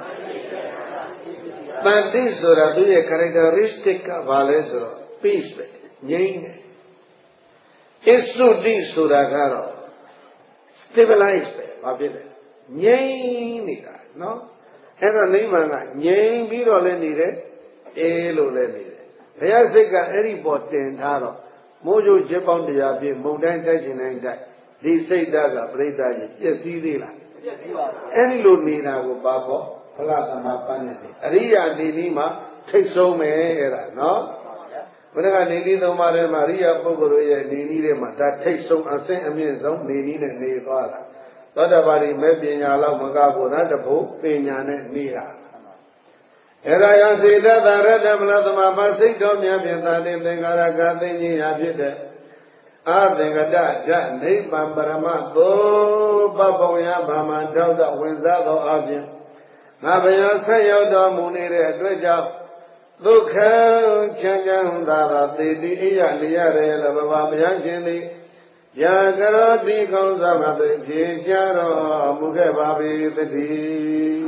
တန်တိဆိုတာသူရဲ့ characteristic ကဘာလဲဆိုတော့ peace ပဲငြိမ်းတယ်အစ္စုတိဆိုတာကတော့ stabilize ပဲဘာဖြစ်လဲငြိမ်းနေတာနော်အဲ့တော့နိဗ္ဗာန်ကငြိမ်းပြီးတော့လည်းနေတယ်အေးလို့လည်းနေတယ်ဘုရားစိတ်ကအဲ့ဒီပေါ်တင်ထားတော့မိုးကြိုးချက်ပေါင်းတရားပြည့်မုန်တိုင်းတိုက်ရှင်တိုင်းတိုက်ဒီစိတ်ဓာတ်ကပြိဿကြီးပြည့်စည်သေးလားပြည့်စည်ပါဘူးအဲ့ဒီလိုနေတာကိုပါပေါ့ဖလားသမပန်းနေတယ်အရိယာနေနည်းမှာထိတ်ဆုံးမယ်အဲ့ဒါနော်ဘုရားကနေနည်းသုံးပါးထဲမှာအရိယာပုဂ္ဂိုလ်ရဲ့နေနည်းထဲမှာဒါထိတ်ဆုံးအဆင့်အမြင့်ဆုံးနေနည်းနဲ့နေသွားတာသောတာပတိမဲ့ပညာလောက်မကဘူးနော်တဖို့ပညာနဲ့နေတာအဲ့ဒါကြောင့်စေတသာရတ္တမလသမဘာစိတ်တော်မြတ်ဖြင့်သာတိသင်္ကာရကသိဉ္ကြီးရာဖြစ်တဲ့အသင်္ကတဓာနိဗ္ဗာန်ပရမသောပပောယဘာမန်ထောက်သောဝင်စားသောအပြင်ငါဘယံဆက်ရောက်တော်မူနေတဲ့အတွက်ကြောင့်ဒုက္ခချမ်းချမ်းသာသာသေတိအိယနေရရဲ့လဘဘဘယံရှင်သည်ယာကရောတိကောင်းသမသိဖြေရှားတော်မူခဲ့ပါပေသတည်း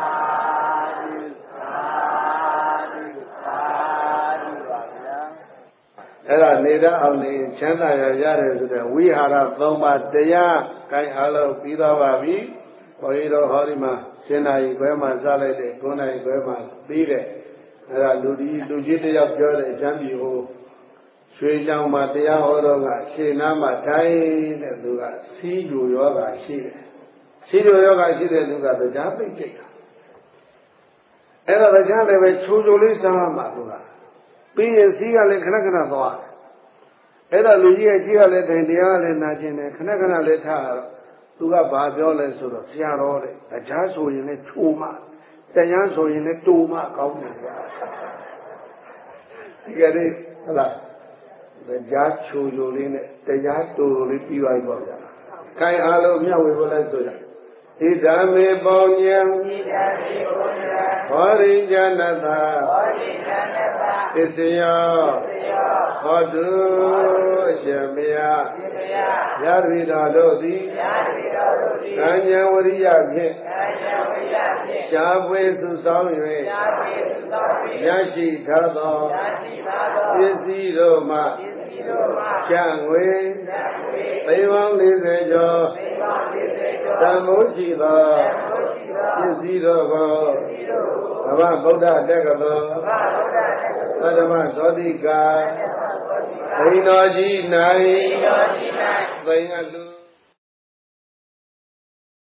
အဲ့ဒါနေတာအောင်နေချမ်းသာရရတယ်ဆိုတဲ့ဝိဟာရသုံးပါးတရားကိုင်းအားလုံးပြီးသွားပါပြီ။ဘုန်းကြီးတို့ဟောဒီမှာရှင်းနာရီခွဲမှာစလိုက်တဲ့ကိုးနာရီခွဲမှာပြီးတဲ့အဲ့ဒါလူကြီးလူကြီးတယောက်ပြောတဲ့အချမ်းပြေဟိုရွှေချောင်းမှာတရားဟောတော့ကခြေနားမှာတိုင်းတဲ့သူကစီးကြိုယောဂရှိတယ်။စီးကြိုယောဂရှိတဲ့လူကတရားပိတ်ကြိတ်တာ။အဲ့ဒါတရားလည်းပဲချိုးချိုးလေးစမ်းမှာသူကပြီးရင်စီးကလည်းခဏခဏသွားအဲ့ဒါလူကြီးရဲ့ကြီးကလည်းတိုင်တရားလည်းနာကျင်တယ်ခဏခဏလည်းထားတော့သူကဘာပြောလဲဆိုတော့ဆရာတော်တဲ့တရားဆိုရင်လည်းချိုးမှတရားဆိုရင်လည်းတူမှကောင်းတယ်ဒီကနေ့ဟလားတရားချိုးချိုးလေးနဲ့တရားတူလေးပြီးသွားပြီပေါ့ဗျာခိုင်အားလုံးမျှဝေဖို့လိုက်ဆိုကြဣဒာမေပေါညံဣဒာမေပေါညံဘောရိဉာဏတာဘောရိဉာဏတာသစ္စယောသစ္စယောဟောတုအရှင်မယရှင်မယယရိတော်တို့သည်ယရိတော်တို့သည်ကံဉာဏ်ဝရိယဖြင့်ကံဉာဏ်ဝရိယဖြင့်ရှားပွေစုဆောင်၍ရှားပွေစုဆောင်၍ရရှိထားသောရရှိထားသောပစ္စည်းတို့မှပစ္စည်းတို့မှချမ်းငွေချမ်းငွေသိန်းပေါင်း၄၀ကျော်သိန်းပေါင်း၄၀ကျော်တန်မိုးရှိသောပစ္စည်းတို့ကိုဘဝဗုဒ္ဓတက္ကသိုလ်သတ္တမသောတိကာသိန်းတော်ကြီး၌သိန်းအလူ